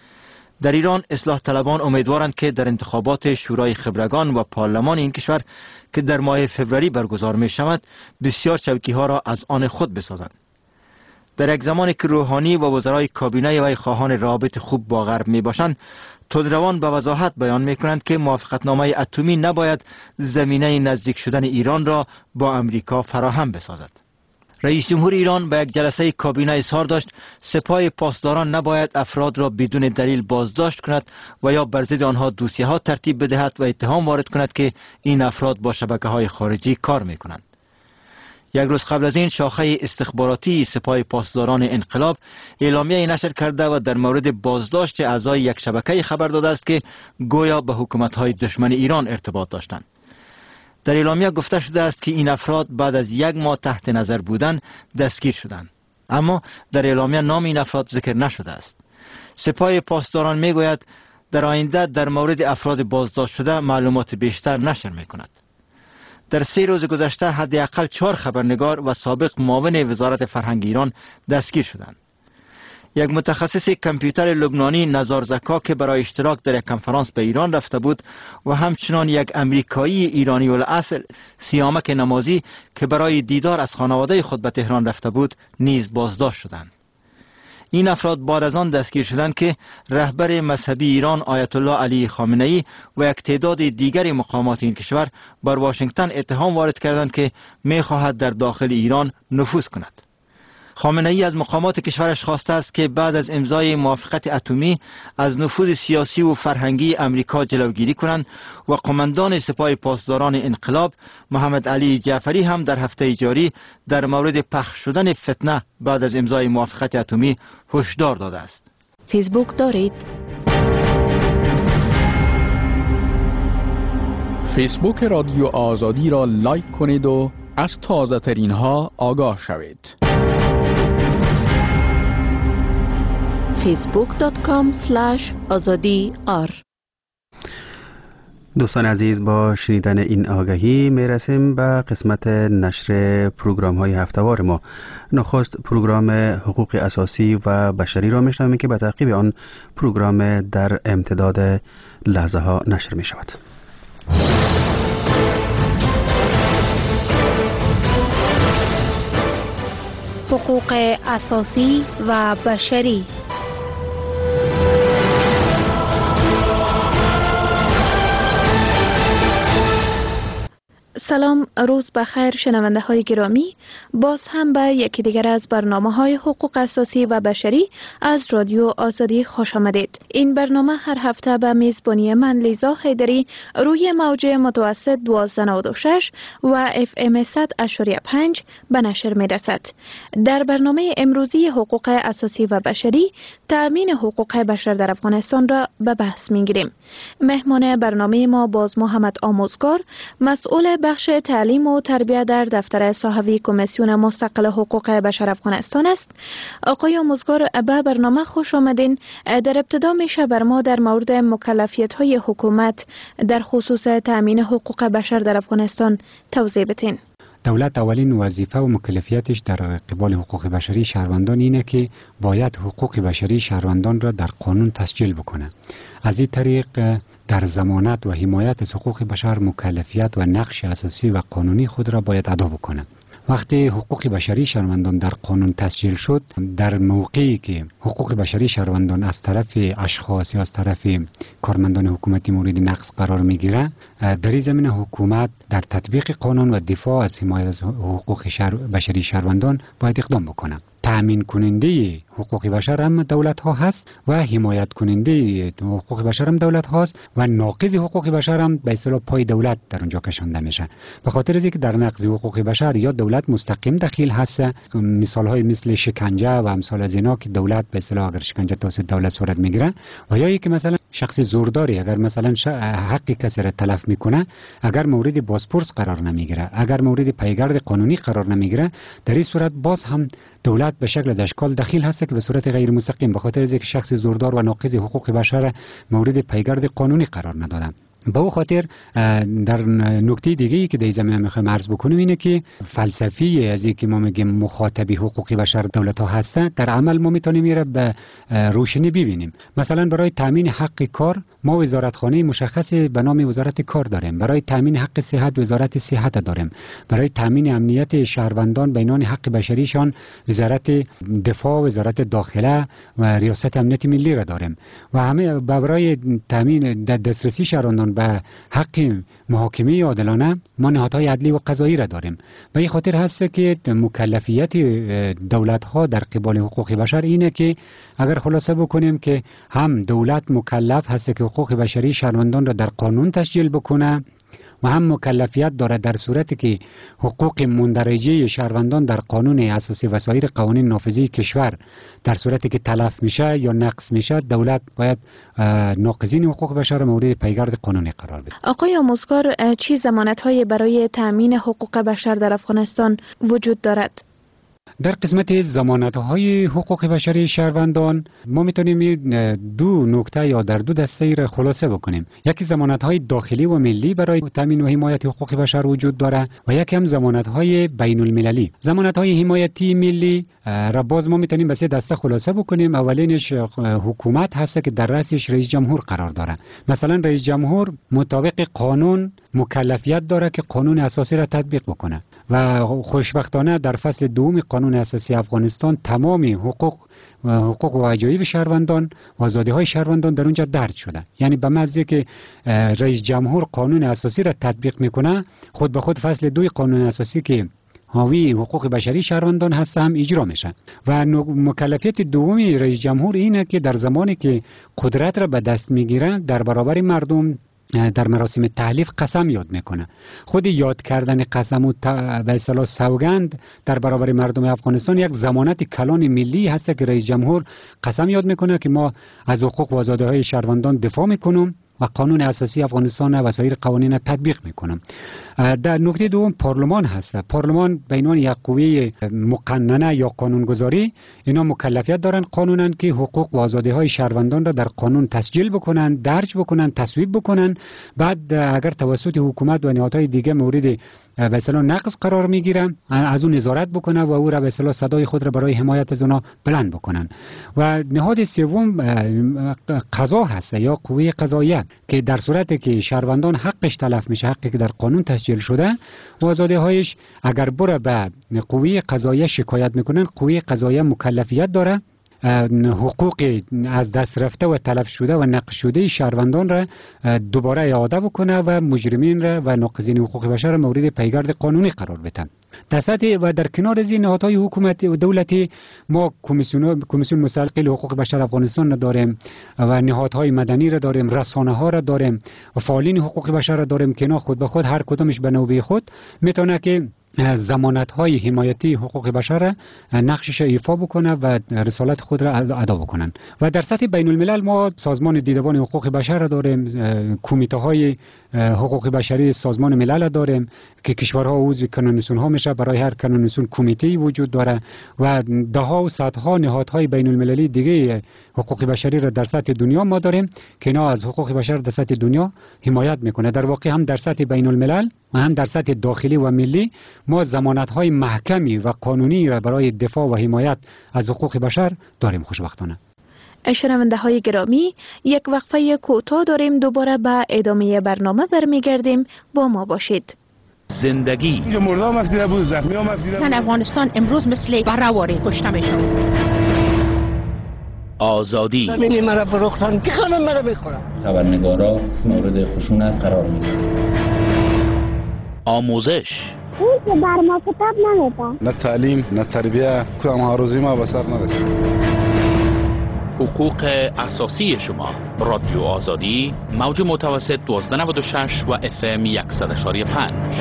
در ایران اصلاح طلبان امیدوارند که در انتخابات شورای خبرگان و پارلمان این کشور که در ماه فوریه برگزار می شود بسیار چوکی ها را از آن خود بسازند. در یک زمانی که روحانی و وزرای کابینه وی خواهان روابط خوب با غرب می باشند، تندروان به وضاحت بیان می کنند که موافقتنامه اتمی نباید زمینه نزدیک شدن ایران را با امریکا فراهم بسازد. رئیس جمهور ایران به یک جلسه کابینه اظهار داشت سپاه پاسداران نباید افراد را بدون دلیل بازداشت کند و یا بر ضد آنها دوسیه ها ترتیب بدهد و اتهام وارد کند که این افراد با شبکه های خارجی کار می کنند. یک روز قبل از این شاخه استخباراتی سپاه پاسداران انقلاب اعلامیه نشر کرده و در مورد بازداشت اعضای یک شبکه خبر داده است که گویا به حکومت‌های دشمن ایران ارتباط داشتند. در اعلامیه گفته شده است که این افراد بعد از یک ماه تحت نظر بودن دستگیر شدند، اما در اعلامیه نام این افراد ذکر نشده است. سپاه پاسداران میگوید در آینده در مورد افراد بازداشت شده معلومات بیشتر نشر میکند. در سه روز گذشته حداقل چهار خبرنگار و سابق معاون وزارت فرهنگ ایران دستگیر شدند. یک متخصص کامپیوتر لبنانی نزار زکا که برای اشتراک در یک کنفرانس به ایران رفته بود و همچنان یک امریکایی ایرانی الاصل سیامک نمازی که برای دیدار از خانواده خود به تهران رفته بود نیز بازداشت شدند. این افراد بعد از آن دستگیر شدند که رهبر مذهبی ایران آیت الله علی خامنه‌ای و یک تعداد دیگر مقامات این کشور بر واشنگتن اتهام وارد کردند که می‌خواهد در داخل ایران نفوذ کند. خامنه‌ای از مقامات کشورش خواسته است که بعد از امضای موافقت اتمی از نفوذ سیاسی و فرهنگی امریکا جلوگیری کنند و قماندان سپاه پاسداران انقلاب محمد علی جعفری هم در هفته جاری در مورد پخش شدن فتنه بعد از امضای موافقت اتمی هشدار داده است.
فیسبوک دارید؟
فیسبوک رادیو آزادی را لایک کنید و از تازه ترین ها آگاه شوید.
فیسبوک دات کام اسلش آزادی آر.
دوستان عزیز، با شنیدن این آگهی می رسیم به قسمت نشر پروگرام های هفتهوار ما. نخست پروگرام حقوق اساسی و بشری را می شنویم که به تعقیب آن پروگرام در امتداد لحظه ها نشر می شود.
حقوق اساسی و بشری. سلام، روز بخیر شنونده های گرامی. باز هم به یکی دیگر از برنامه های حقوق اساسی و بشری از رادیو آزادی خوش آمدید. این برنامه هر هفته به میزبانی من لیزا حیدری روی موج متوسط دوازده نود و شش و اف ام صد و پنج به نشر می رسد. در برنامه امروزی حقوق اساسی و بشری، تأمین حقوق بشر در افغانستان را به بحث می گیریم. مهمان برنامه ما باز محمد آموزگار، مسئول بخش تعلیم و تربیت در دفتر صاحبی کمیسیون مستقل حقوق بشر افغانستان است. آقای آموزگار، به برنامه خوش آمدین. در ابتدا میشه بر ما در مورد مکلفیت های حکومت در خصوص تأمین حقوق بشر در افغانستان توضیح بدین.
دولت اولین وظیفه و مکلفیتش در قبال حقوق بشری شهروندان اینه که باید حقوق بشری شهروندان را در قانون تسجیل بکنه. از این طریق در ضمانت و حمایت از حقوق بشر مکلفیت و نقش اساسی و قانونی خود را باید ادا بکنه. وقتی حقوق بشری شهروندان در قانون تسجیل شد، در موقعی که حقوق بشری شهروندان از طرف اشخاص یا از طرف کارمندان حکومتی مورد نقض قرار میگیره، در این زمینه حکومت در تطبیق قانون و دفاع از حمایت از حقوق شهر بشری شهروندان باید اقدام بکنه. تأمین کننده حقوق بشر هم دولت ها هست و حمایت کننده حقوق بشر هم دولت هاست و ناقض حقوق بشر هم به اصطلاح پای دولت در اونجا کشانده میشه. به خاطر از اینکه در نقض حقوق بشر یا دولت مستقیم دخیل هست، مثال های مثل شکنجه و امثال از اینا که دولت به اصطلاح اگر شکنجه توسط دولت صورت میگیره، و یا اینکه مثلا شخص زورداری اگر مثلا حق کسی را تلف میکنه، اگر مورد بازپرس قرار نمیگیره، اگر مورد پیگرد قانونی قرار نمیگیره، در این صورت باز هم دولت به شکل از اشکال دخیل هست که به صورت غیر مستقیم به خاطر اینکه شخص زوردار و ناقض حقوق بشر مورد پیگرد قانونی قرار ندادن. به او خاطر در نکته دیگه ای که در زمینه میخوایم عرض بکنیم اینه که فلسفی از اینکه ما میگیم مخاطبی حقوق بشر دولت ها هستن، در عمل ما میتونیم میره به روشنی ببینیم. مثلا برای تامین حق کار ما وزارتخانه مشخص به نام وزارت کار داریم، برای تامین حق صحت وزارت صحت داریم، برای تامین امنیت شهروندان بینان حق بشریشان وزارت دفاع، وزارت داخله و ریاست امنیت ملی را داریم و همه برای تامین دسترسی شهروندان به حق محاکمه عادلانه ما نهادهای عدلی و قضایی را داریم. و این خاطر هست که مکلفیت دولت ها در قبال حقوق بشر اینه که اگر خلاصه بکنیم که هم دولت مکلف هست که حقوق بشری شهروندان را در قانون تسجیل بکنه و هم مکلفیت داره در صورتی که حقوق مندرجه شهروندان در قانون اساسی و سایر قوانین نافذه کشور در صورتی که تلف میشه یا نقض میشه، دولت باید ناقضین حقوق بشر مورد پیگرد قانونی قرار بده.
آقای آموزگار، چه ضمانت‌هایی برای تأمین حقوق بشر در افغانستان وجود دارد؟
در قسمت ضمانت‌های حقوق بشری شهروندان ما میتونیم دو نکته یا در دو دسته را خلاصه بکنیم. یکی ضمانت‌های داخلی و ملی برای تامین و حمایت حقوق بشر وجود داره و یکی هم ضمانت‌های بین المللی. ضمانت‌های حمایتی ملی را باز ما میتونیم به سه دسته خلاصه بکنیم. اولینش حکومت هست که در رأسش رئیس جمهور قرار داره. مثلا رئیس جمهور مطابق قانون مکلفیت داره که قانون اساسی را تطبیق بکنه و خوشبختانه در فصل دوم قانون اساسی افغانستان تمام حقوق و حقوق و عجایب شهروندان و آزادی‌های شهروندان در اونجا درج شده. یعنی به محض که رئیس جمهور قانون اساسی را تطبیق میکنه، خود به خود فصل دوی قانون اساسی که حاوی حقوق بشری شهروندان هست هم اجرا میشه. و مکلفیت دومی رئیس جمهور اینه که در زمانی که قدرت را به دست میگیره در برابر مردم در مراسم تحلیف قسم یاد میکنه. خود یاد کردن قسم و به اصطلاح سوگند در برابر مردم افغانستان یک ضمانت کلان ملی هست که رئیس جمهور قسم یاد میکنه که ما از حقوق و آزادی های شهروندان دفاع میکنیم و قانون اساسی افغانستان و سایر قوانین تطبیق میکنم. در نکته دوم پارلمان هست. پارلمان به عنوان یک قوه مقننه یا قانونگذاری اینا مکلفیت دارن قانونا که حقوق و آزادی های شهروندان را در قانون تسجیل بکنن، درج بکنن، تصویب بکنن. بعد اگر توسط حکومت و نهادهای دیگه مورد به اصطلاح نقض قرار میگیره از اون نظارت بکنه و او را به اصطلاح صدای خود را برای حمایت از اونها بلند بکنن. و نهاد سوم قضا هست یا قوه قضاییه که در صورتی که شهروندان حقش تلف میشه، حقی که در قانون تسجیل شده و آزادی هایش اگر بره به قوه قضاییه شکایت میکنن، قوه قضاییه مکلفیت داره حقوق از دست رفته و تلف شده و نقض شده شهروندان را دوباره اعاده بکنه و مجرمین را و ناقضین حقوق بشر مورد پیگرد قانونی قرار بده. در سطح و در کنار از این نهادهای حکومتی و دولتی ما کمیسیون کمیسیون مستقل حقوق بشر افغانستان را داریم و نهادهای مدنی را داریم، رسانه ها را داریم و فعالین حقوق بشر را داریم که اینا خود به خود هر کدامش به نوبه خود میتونه که ضمانت های حمایتی حقوق بشر نقشش ایفا بکنه و رسالت خود را ادا بکنن. و در سطح بین الملل ما سازمان دیدبان حقوق بشر را داریم، کمیته های حقوق بشری سازمان ملل را داریم که کشورها عضو کنونسون ها میشه. برای هر کنونسون کمیته وجود داره و ده ها و صدها نهادهای بین المللی دیگه حقوق بشری را در سطح دنیا ما داریم که اینا از حقوق بشر در سطح دنیا حمایت میکنه. در واقع هم در سطح بین الملل و هم در سطح داخلی و ملی ما ضمانت‌های محکمی و قانونی را برای دفاع و حمایت از حقوق بشر داریم. خوشبختانه
شنونده های گرامی، یک وقفه کوتاه داریم، دوباره به ادامه برنامه برمیگردیم. با ما باشید.
زندگی
مردم افزیده بود، زخمی هم افزیده بود.
افغانستان امروز مثل برهواری کشته میشود.
آزادی
زمینی مرا فروختن که خانم مرا بخورم.
خبرنگارا مورد خشونت قرار میگیرند.
آموزش
این که بر ما کتاب نمیده.
نه تعلیم نه تربیه، کدام ها روزی ما به سر نرسید.
حقوق اساسی شما. رادیو آزادی، موج متوسط دوازده نود و شش و اف ام صد و پنج.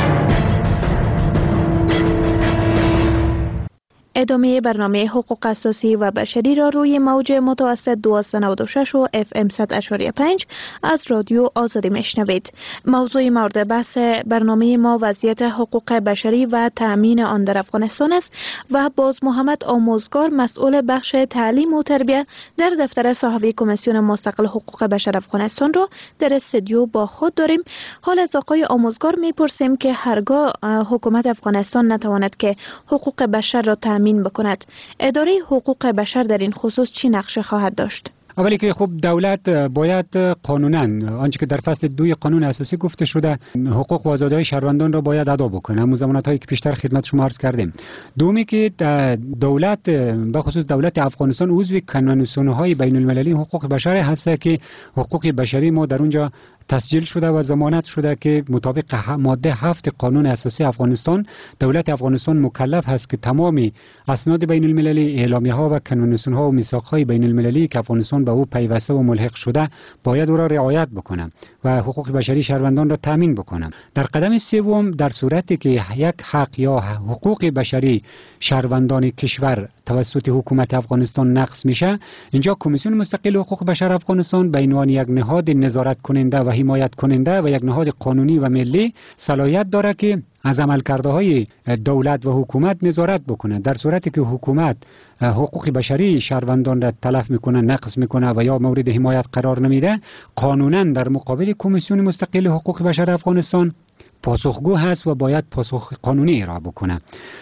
ادامه برنامه حقوق اساسی و بشری را روی موج متوسط دوازده نود و شش و اف ام صد و پنج از رادیو آزادی میشنوید. موضوع مورد بحث برنامه ما وضعیت حقوق بشری و تأمین آن در افغانستان است و باز محمد آموزگار مسئول بخش تعلیم و تربیت در دفتر صاحبی کمیسیون مستقل حقوق بشر افغانستان را در استودیو با خود داریم. حال از آقای آموزگار میپرسیم که هرگاه حکومت افغانستان نتواند که حقوق بشر را تأمین بکند، اداره حقوق بشر در این خصوص چی نقشه خواهد داشت؟
اولی که خب دولت باید قانونا آنچه که در فصل دوی قانون اساسی گفته شده حقوق و آزادی‌های شهروندان را باید ادا بکنه، همون ضمانت‌هایی که پیشتر خدمت شما عرض کردیم. دومی که دولت به خصوص دولت افغانستان عضو کنوانسیون‌های بین‌المللی حقوق بشر هست که حقوق بشری ما در اونجا تسجیل شده و ضمانت شده که مطابق ماده هفت قانون اساسی افغانستان دولت افغانستان مکلف هست که تمام اسناد بین‌المللی، اعلامیه‌ها و کنوانسیون‌ها و میثاق‌های بین‌المللی که افغانستان به او پیوسته و ملحق شده باید او را رعایت بکنه و حقوق بشری شهروندان را تامین بکنه. در قدم سوم در صورتی که یک حق یا حقوق بشری شهروندان کشور توسط حکومت افغانستان نقض میشه، اینجا کمیسیون مستقل حقوق بشر افغانستان به عنوان یک نهاد نظارت کننده و حمایت کننده و یک نهاد قانونی و ملی صلاحیت داره که از عملکردهای دولت و حکومت نظارت بکنه. در صورتی که حکومت حقوق بشری شهروندان را تلف میکنه، نقض میکنه و یا مورد حمایت قرار نمیده، قانونا در مقابل کمیسیون مستقل حقوق بشر افغانستان پاسخگو هست و باید پاسخ قانونی ارائه بکنه.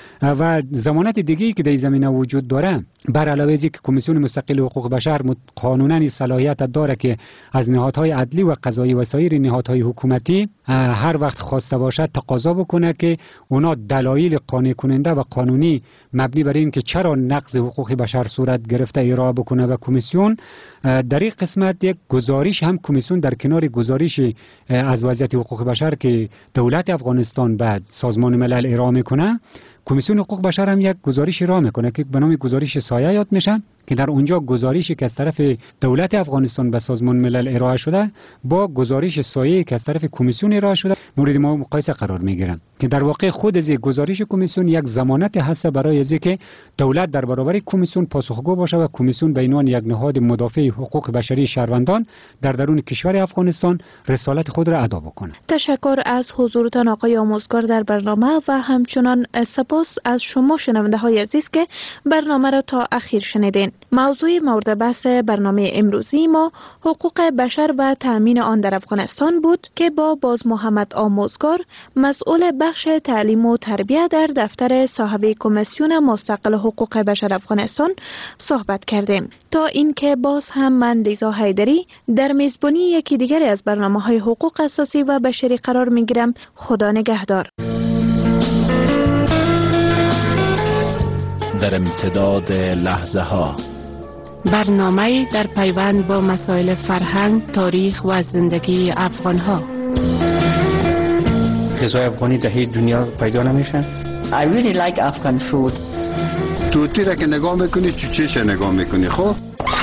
و ضمانت دیگه‌ای که در زمینه وجود داره، بر علاوه از اینکه کمیسیون مستقل حقوق بشر قانونا صلاحیت داره که از نهادهای عدلی و قضایی و سایر نهادهای حکومتی هر وقت خواسته باشد تقاضا بکنه که اونا دلایل قانع کننده و قانونی مبنی بر این که چرا نقض حقوق بشر صورت گرفته ارائه بکنه و کمیسیون در این قسمت یک گزارش هم کمیسیون در کنار گزارش از وضعیت حقوق بشر که دولت افغانستان بعد سازمان ملل ارائه میکنه، کمیسیون حقوق بشر هم یک گزارش ارائه میکنه که به نام گزارش سایه یاد میشه که در اونجا گزارشی که از طرف دولت افغانستان به سازمان ملل ارائه شده با گزارش سایه که از طرف کمیسیون ارائه شده مورد ما مقایسه قرار میگیرن که در واقع خود از گزارش کمیسیون یک ضمانت هست برای از که دولت در برابر کمیسیون پاسخگو باشه و کمیسیون به عنوان یک نهاد مدافع حقوق بشری شهروندان در درون کشور افغانستان رسالت خود را ادا بکنه.
تشکر از حضورتان آقای آموزگار در برنامه و همچنان سپاس از شما شنونده های عزیز که برنامه را تا اخیر شنیدین. موضوع مورد بحث برنامه امروزی ما حقوق بشر و تأمین آن در افغانستان بود که با باز محمد آموزگار مسئول بخش تعلیم و تربیت در دفتر صاحب کمیسیون مستقل حقوق بشر افغانستان صحبت کردیم. تا اینکه باز هم من لیزا حیدری در میزبانی یکی دیگری از برنامه‌های حقوق اساسی و بشری قرار میگیرم. خدا نگهدار.
در امتداد لحظه ها
برنامه در پیوند با مسائل فرهنگ، تاریخ و زندگی افغان ها.
غذای افغانی در هیچ دنیا پیدا نمیشن.
I really like Afghan food.
توتی را که نگاه میکنی چوچهش نگاه میکنی. خب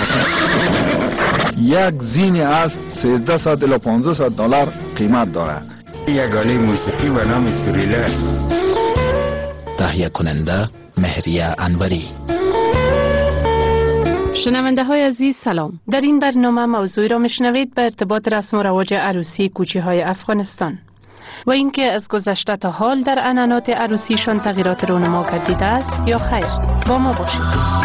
یک زین از سیزده صد الی پانزده صد دلار قیمت داره.
یک آله موسیقی به نام سوریله. تهیه کننده مهریه انوری.
شنونده های عزیز سلام. در این برنامه موضوعی را میشنوید به ارتباط رسم و رواج عروسی کوچی های افغانستان و اینکه از گذشته تا حال در عنعنات عروسیشان تغییرات رونما گردیده است یا خیر. با ما باشید.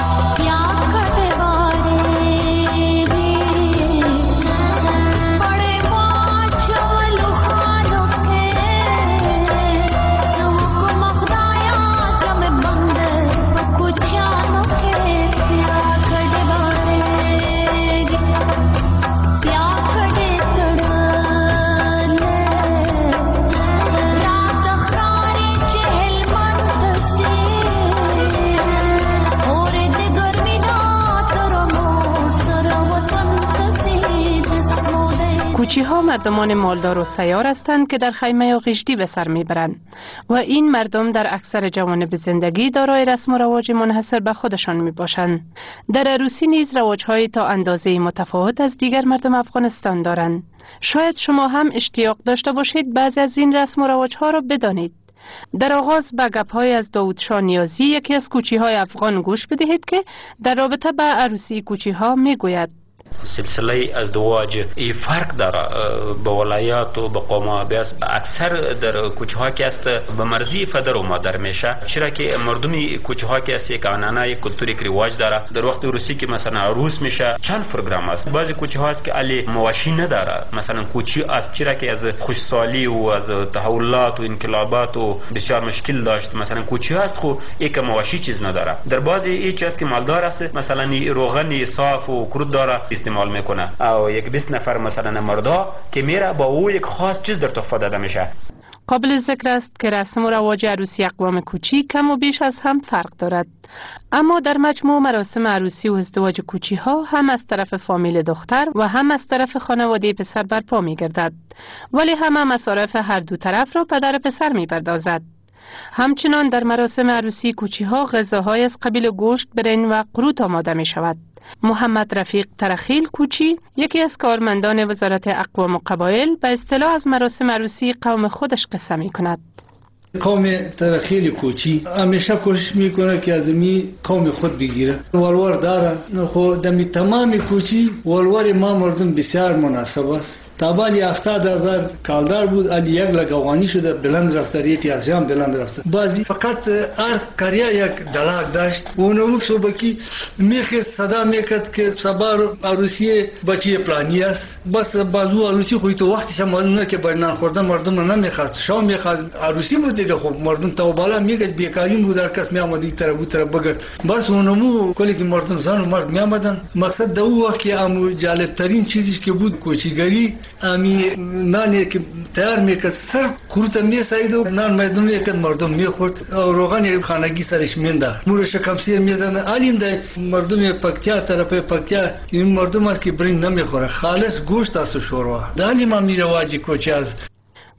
کوچی ها مردمان مالدار و سیار هستند که در خیمه و غشتی به سر میبرند و این مردم در اکثر جوانب زندگی دارای رسم و رواج منحصر به خودشان می باشند. در عروسی نیز رواج‌های تا اندازه متفاوت از دیگر مردم افغانستان دارند. شاید شما هم اشتیاق داشته باشید بعضی از این رسم و رواج‌ها را بدانید. در آغاز به گپ‌های از داود شاه نیازی یکی از کوچی‌های افغان گوش بدهید که در رابطه به عروسی کوچی‌ها میگوید.
سلسله ازدواج ای فرق داره به ولایات و به قوم بیاس اکثر در کوچه ها که است به مرزی پدر و مادر میشه، چرا که مردمی کوچه ها که است یک عنعنه یک کلتوری که رواج داره. در وقت عروسی که مثلا عروس میشه چند پروگرام است. بعضی کوچه ها است که علی مواشی نداره، مثلا کوچی است چرا که از خوشسالی و از تحولات و انقلابات و بسیار مشکل داشت. مثلا کوچه است خو یک مواشی چیز نداره. در بعضی ای چیز که مالدار است مثلا روغن صاف و کرد داره استعمال میکنه او یک بیست نفر مثلا مردا که میره با او یک خاص چیز در تحفه داده میشه.
قابل ذکر است که رسم و رواج عروسی اقوام کوچی کم و بیش از هم فرق دارد، اما در مجموع مراسم عروسی و ازدواج کوچی ها هم از طرف فامیل دختر و هم از طرف خانواده پسر برپا می گردد، ولی هم مصارف هر دو طرف را پدر پسر می پردازد. همچنان در مراسم عروسی کوچی ها غذاهای از قبیل گوشت، برنج و قروت آماده می شود. محمد رفیق ترخیل کوچی یکی از کارمندان وزارت اقوام و قبایل به اصطلاح از مراسم عروسی قوم خودش قصه می کند.
قوم ترخیل کوچی همیشه کوشش میکنه که از می قوم خود بگیره. ولور داره خو دمی تمام کوچی ولور ما مردم بسیار مناسب است. تابالی هفتاد هزار کالدار بود، علی یک لگوانی شده بلند رفته، ریتی از جام بلند رفته. بعضی فقط هر کریا یک دلاغ داشت و اونو صبحی میخ صدا میکرد که صبر عروسی بچی پلانی است. بس بازو عروسی خوی تو وقتش معلومه که برنان خوردن مردم نمیخواست، شام میخواست. عروسی بود دیگه، خب مردم تو بالا میگه بیکاری بود، هر کس میامد یک طرف بود طرف بگرد. بس اونمو کلی که مردم زن و مرد میامدن. مقصد دو وقت که امو جالب ترین چیزی که بود کوچیگری امی نانی که تیار میکرد سر خروت میساید و نان مردم میکرد مردم میخورد و روغن خانگی سرش مینداخت. مورش کمسیر میزنه. علیم ده مردم پکتیا طرف پکتیا این مردم است که برنج نمیخوره، خالص گوشت است و شوروا. دالیم امی رواجی کوچه است.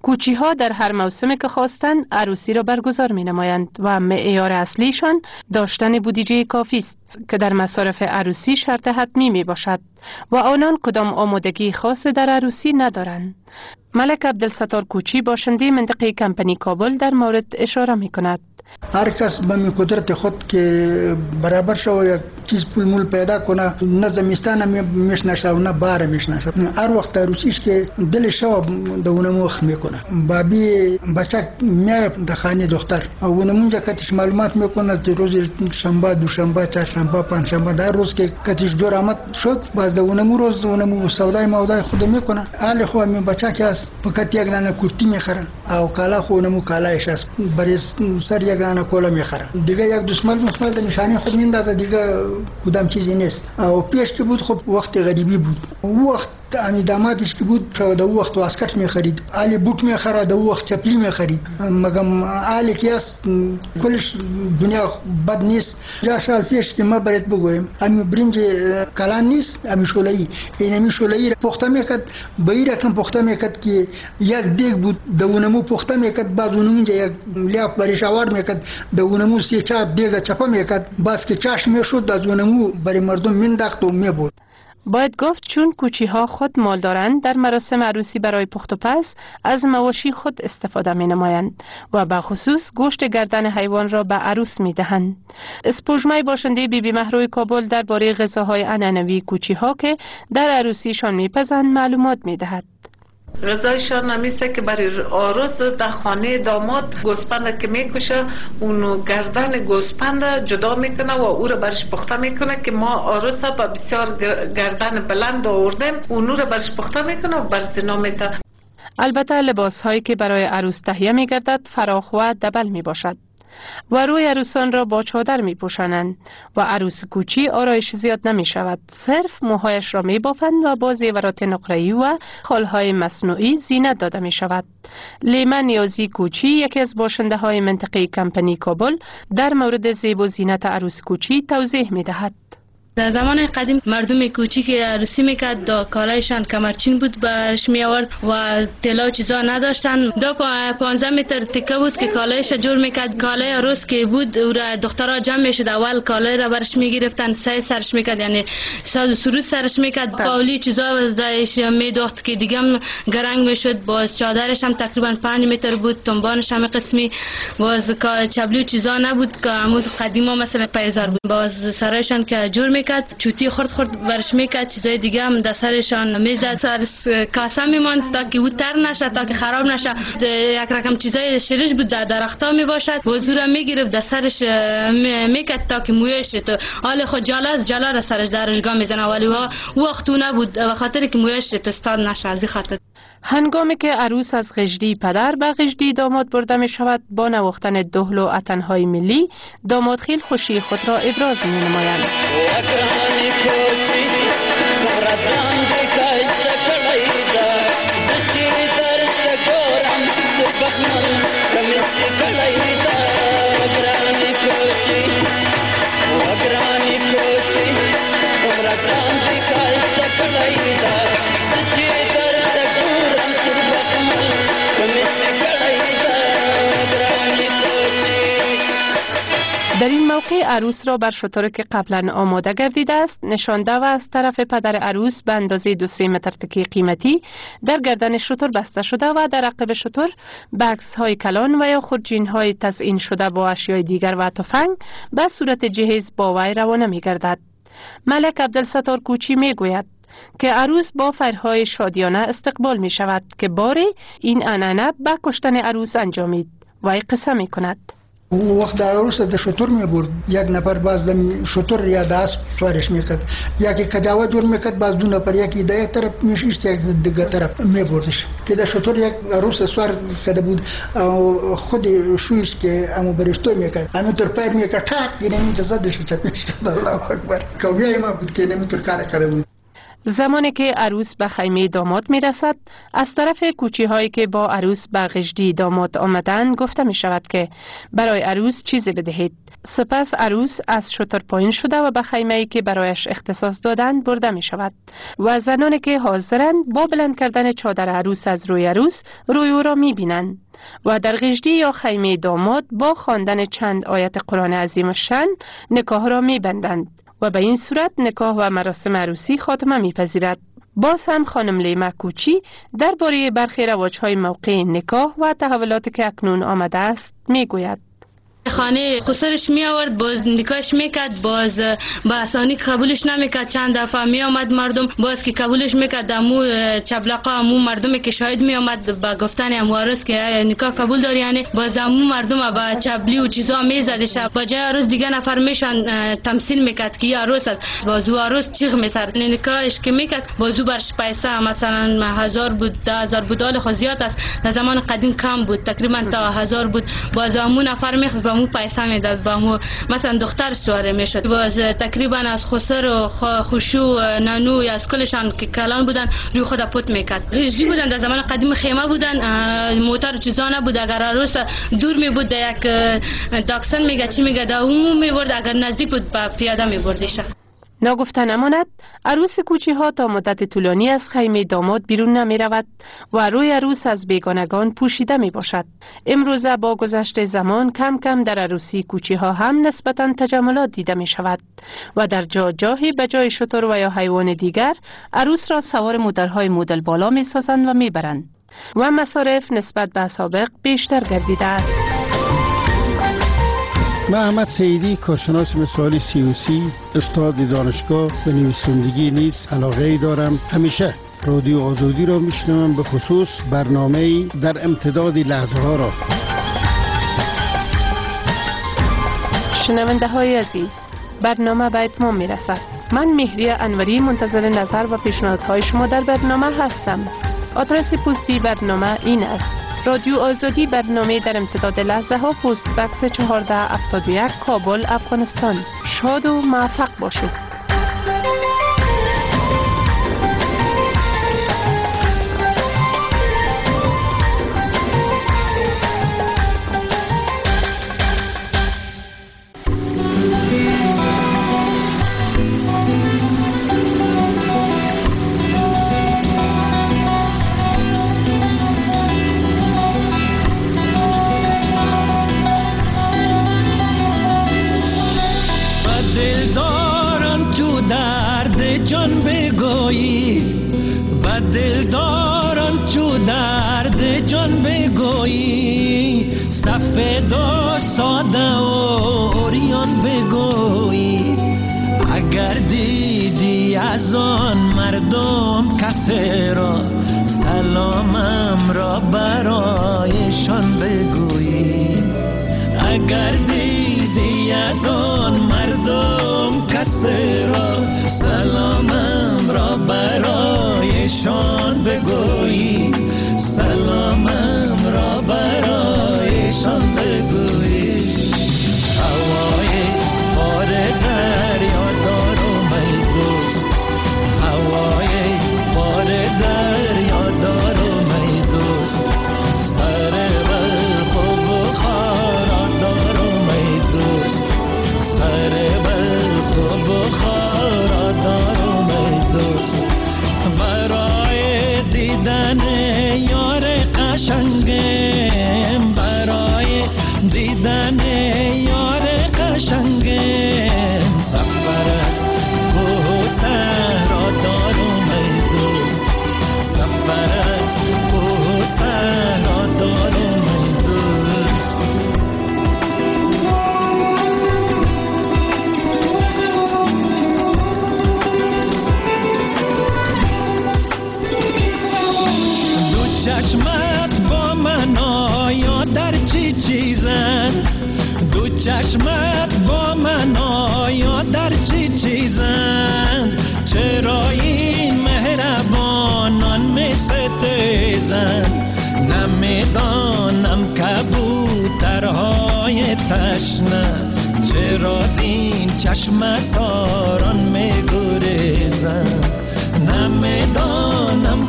کوچی ها در هر موسم که خواستند عروسی را برگزار می نمایند و معیار اصلیشان داشتن بودجه کافی است که در مصارف عروسی شرط حتمی می باشد و آنان کدام آمادگی خاص در عروسی ندارند. ملک عبدالستار کوچی باشنده منطقه کمپنی کابل در مورد اشاره می کند.
هر کس به قدرت خود که برابر شو یک چیز پول مول پیدا کنه، نه زمستان میشنشه و نه بار میشنشه. هر وقت عروسیش که دل شو دونه مخ میکنه بابی بچه میای د خانه دختر او نمونجا کتش معلومات میکنه که روز شنبه دوشنبه چهارشنبه پنجشنبه در روز که کتش جور آمد شد باز دونه مو روز دونه مو سودای مودای خود میکنه. حال خو می بچه که است فقط یک دانه کورتی میخره او کالا خو نمو کالایش است برای سر یک دانه کولا میخره دیگه یک دسمال مسمال د نشانی خود میندازه دیگه کدام چیزی نیست. او پیش که بود خب وقت غریبی بود وقت امی دامادش که بود شو د وخت واسکټ می خرید علی بوت می خره د وخت چپلی می خرید مګم علی کیس کلش دنیا بد نیست. یا شال پیش که ما برات بگویم امی برنج کلان نیست امی شولایی این امی شولایی پخته میکرد به این رقم پخته میکرد که یک دیگ بود دونمو پخته میکرد بعد اونجا یک لیاف برای شوار میکرد دونمو سی چاپ دیگه چپا میکرد باز که چاش میشد از اونمو برای مردم مینداخت و میبود.
باید گفت چون کوچی ها خود مال دارند در مراسم عروسی برای پخت و پز از مواشی خود استفاده می نمایند و به خصوص گوشت گردن حیوان را به عروس می دهند. اسپوجمای باشنده بی بی مهروی کابل درباره غذاهای عنعنوی کوچی ها که در عروسیشان می پزند معلومات می دهد.
غذایشان نمیسته که برای عروس در خانه داماد گوسپند که میکشه اونو گردن گوسپند جدا میکنه و او رو برش پخته میکنه که ما عروس با بسیار گردن بلند آوردیم اونو رو برش پخته میکنه و بر زنا میته.
البته لباس هایی که برای عروس تهیه میگردد فراخ و دبل میباشد و روی عروسان را با چادر می پوشانند و عروس کوچی آرایش زیاد نمی شود. صرف موهایش را می بافند و با زیورات نقره‌ای و خالهای مصنوعی زینت داده می شود. لیما نیازی کوچی یکی از باشنده های منطقه کمپنی کابل در مورد زیب و زینت عروس کوچی توضیح می دهد.
در زمان قدیم مردم کوچی که عروسی میکرد دا کالایشان کمرچین بود برش می آورد و طلا و چیزا نداشتن. دا پانزده متر تکه بود که کالایش جور میکرد. کالای عروس که بود او را دخترها جمع میشد اول کالای را برش میگرفتن سه سرش میکرد یعنی ساز سرود سرش میکرد پاولی چیزا ازش میداخت که دیگه هم گرنگ میشد. باز چادرش هم تقریبا پنج متر بود تنبانش هم قسمی باز چبلی و چیزا نبود که عمود قدیما مثلا پیزار بود. باز سرایشان که جور میکرد چوتی خورد خورد برش میکرد چیزای دیگه هم در سرشان میزد سر کاسه میماند تا که او تر نشه تا که خراب نشه. یک رقم چیزای شیرش بود در درختا میباشد وزورا میگرفت در سرش میکرد تا که مویش تو حال خود جالا جالا را سرش درشگاه میزنه ولی وقتو نبود به خاطر که مویش تستاد نشه. از این خاطر
هنگامی که عروس از غژدی پدر به غژدی داماد برده می شود با نواختن دهل و اتنهای ملی داماد خیل خوشی خود را ابراز می نمایند. در این موقع عروس را بر شتر که قبلا آماده گردیده است نشانده و از طرف پدر عروس به اندازه دو سه متر تکه قیمتی در گردن شتر بسته شده و در عقب شتر بکس های کلان و یا خورجین های تزیین شده با اشیای دیگر و تفنگ به صورت جهیز با وی روانه می گردد. ملک عبدالستار کوچی می گوید که عروس با فرهای شادیانه استقبال می شود که باری این عنعنه به کشتن عروس انجامید. وی قصه می کند.
وقت عروس د شتر می برد یک نفر باز د شتر یا د اسب سوارش میکرد یکی کجاوه جور میکرد باز دو نفر یکی د یک طرف میشیست یک دیگه طرف می بردش که د شتر یک عروس سوار کرده بود او خود شویش که امو برشتو میکرد امو تر پای میکرد ټاک اینه می جزا دش چپش الله اکبر کویای ما بود که نمی تر کار کرده بود.
زمانی که عروس به خیمه داماد می رسد، از طرف کوچی هایی که با عروس به غژدی داماد آمدن گفته می شود که برای عروس چیزی بدهید. سپس عروس از شتر پایین شده و به خیمه‌ای که برایش اختصاص دادند برده می شود و زنانی که حاضرند با بلند کردن چادر عروس از روی عروس روی او را می بینند و در غژدی یا خیمه داماد با خواندن چند آیت قرآن عظیم الشأن نکاح را می بندند و به این صورت نکاح و مراسم عروسی خاتمه می پذیرد. باز هم خانم لیما کوچی درباره برخی رواج‌های موقع نکاح و تحولاتی که اکنون آمده است می گوید.
خانه خسرش می آورد، باز نکاحش میکرد، باز با آسانی قبولش نمیکرد. چند دفعه می آمد مردم باز که قبولش میکرد، امو چبلقا امو مردمی که شاهد می آمد با گفتن امو عروس که نکاح قبول داری، یعنی باز امو مردم با چبلی و چیزا میزدش. با جای عروس دیگه نفر میشن تمثیل میکرد که عروس است، باز او عروس چیغ میزد. نکاحش که میکرد باز او برش پیسه مثلا هزار بود، ده هزار بود، حال خو زیاد است، در زمان قدیم کم بود، تقریبا تا هزار بود. باز امو نفر میخواست با مو پیسه میداد، با مو مثلا دختر سواره میشد. باز تقریبا از خسر و خوشو نانو یا از کلشان که کلان بودن روی خود پوت میکرد. غژدی بودن، در زمان قدیم خیمه بودن، موتر چیزا نبود. اگر عروس دور می بود یک تاکسن میگه چی میگه دا عموم میبرد، اگر نزدیک بود با پیاده میبردش.
ناگفته نماند عروس کوچی ها تا مدت طولانی از خیمه داماد بیرون نمی رود و روی عروس از بیگانگان پوشیده می باشد. امروزه با گذشت زمان کم کم در عروسی کوچی ها هم نسبتاً تجملات دیده می شود و در جا جاهی به جای شتر و یا حیوان دیگر عروس را سوار مدرهای مدل بالا می سازند و می برند و مصارف نسبت به سابق بیشتر گردیده است.
من احمد سیدی، کارشناس مثالی سیوسی، استاد دانشگاه و نویسندگی نیز علاقه ای دارم. همیشه رادیو آزادی را میشنوم، به خصوص برنامه‌ای در امتداد لحظه ها را.
شنونده های عزیز، برنامه به اتمام میرسد. من مهری انوری منتظر نظر و پیشنهادهای شما در برنامه هستم. آدرس پستی برنامه این است: رادیو آزادی، برنامه در امتداد لحظه ها، پست بکس چهارده هفتاد و یک، کابل، افغانستان. شاد و موفق باشید.
چشمت با من آیا در چی چیزند؟ چرا این مهربانان می ستیزند؟ نمیدانم کبوترهای تشنه چرا این چشم ساران می گریزند؟ نمیدانم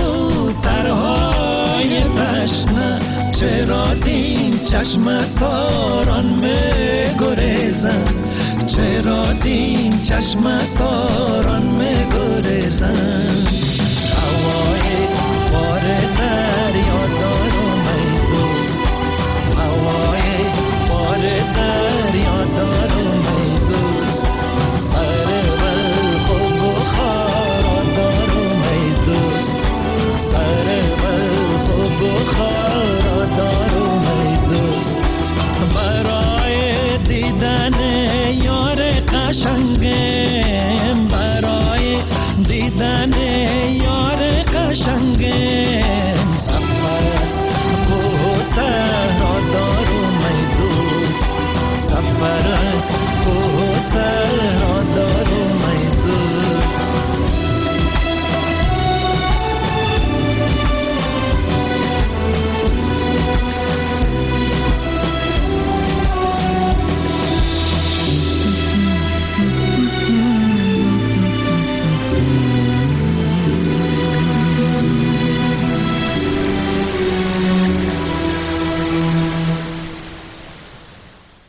کبوترهای تشنه چرا از این چشم ساران می گریزند، چرا از این چشم ساران می گریزند. هوای بار دریا دارم ای دوست، هوای بار دریا دارم ای دوست، سر بلخ و بخارا دارم ای دوست، سر بلخ و بخارا دارم ای دوست. برای دیدن یار قشنگم، برای دیدن یار قشنگم، سفر است کوه و صحرا دارم ای دوست، سفر است کوه و صحرا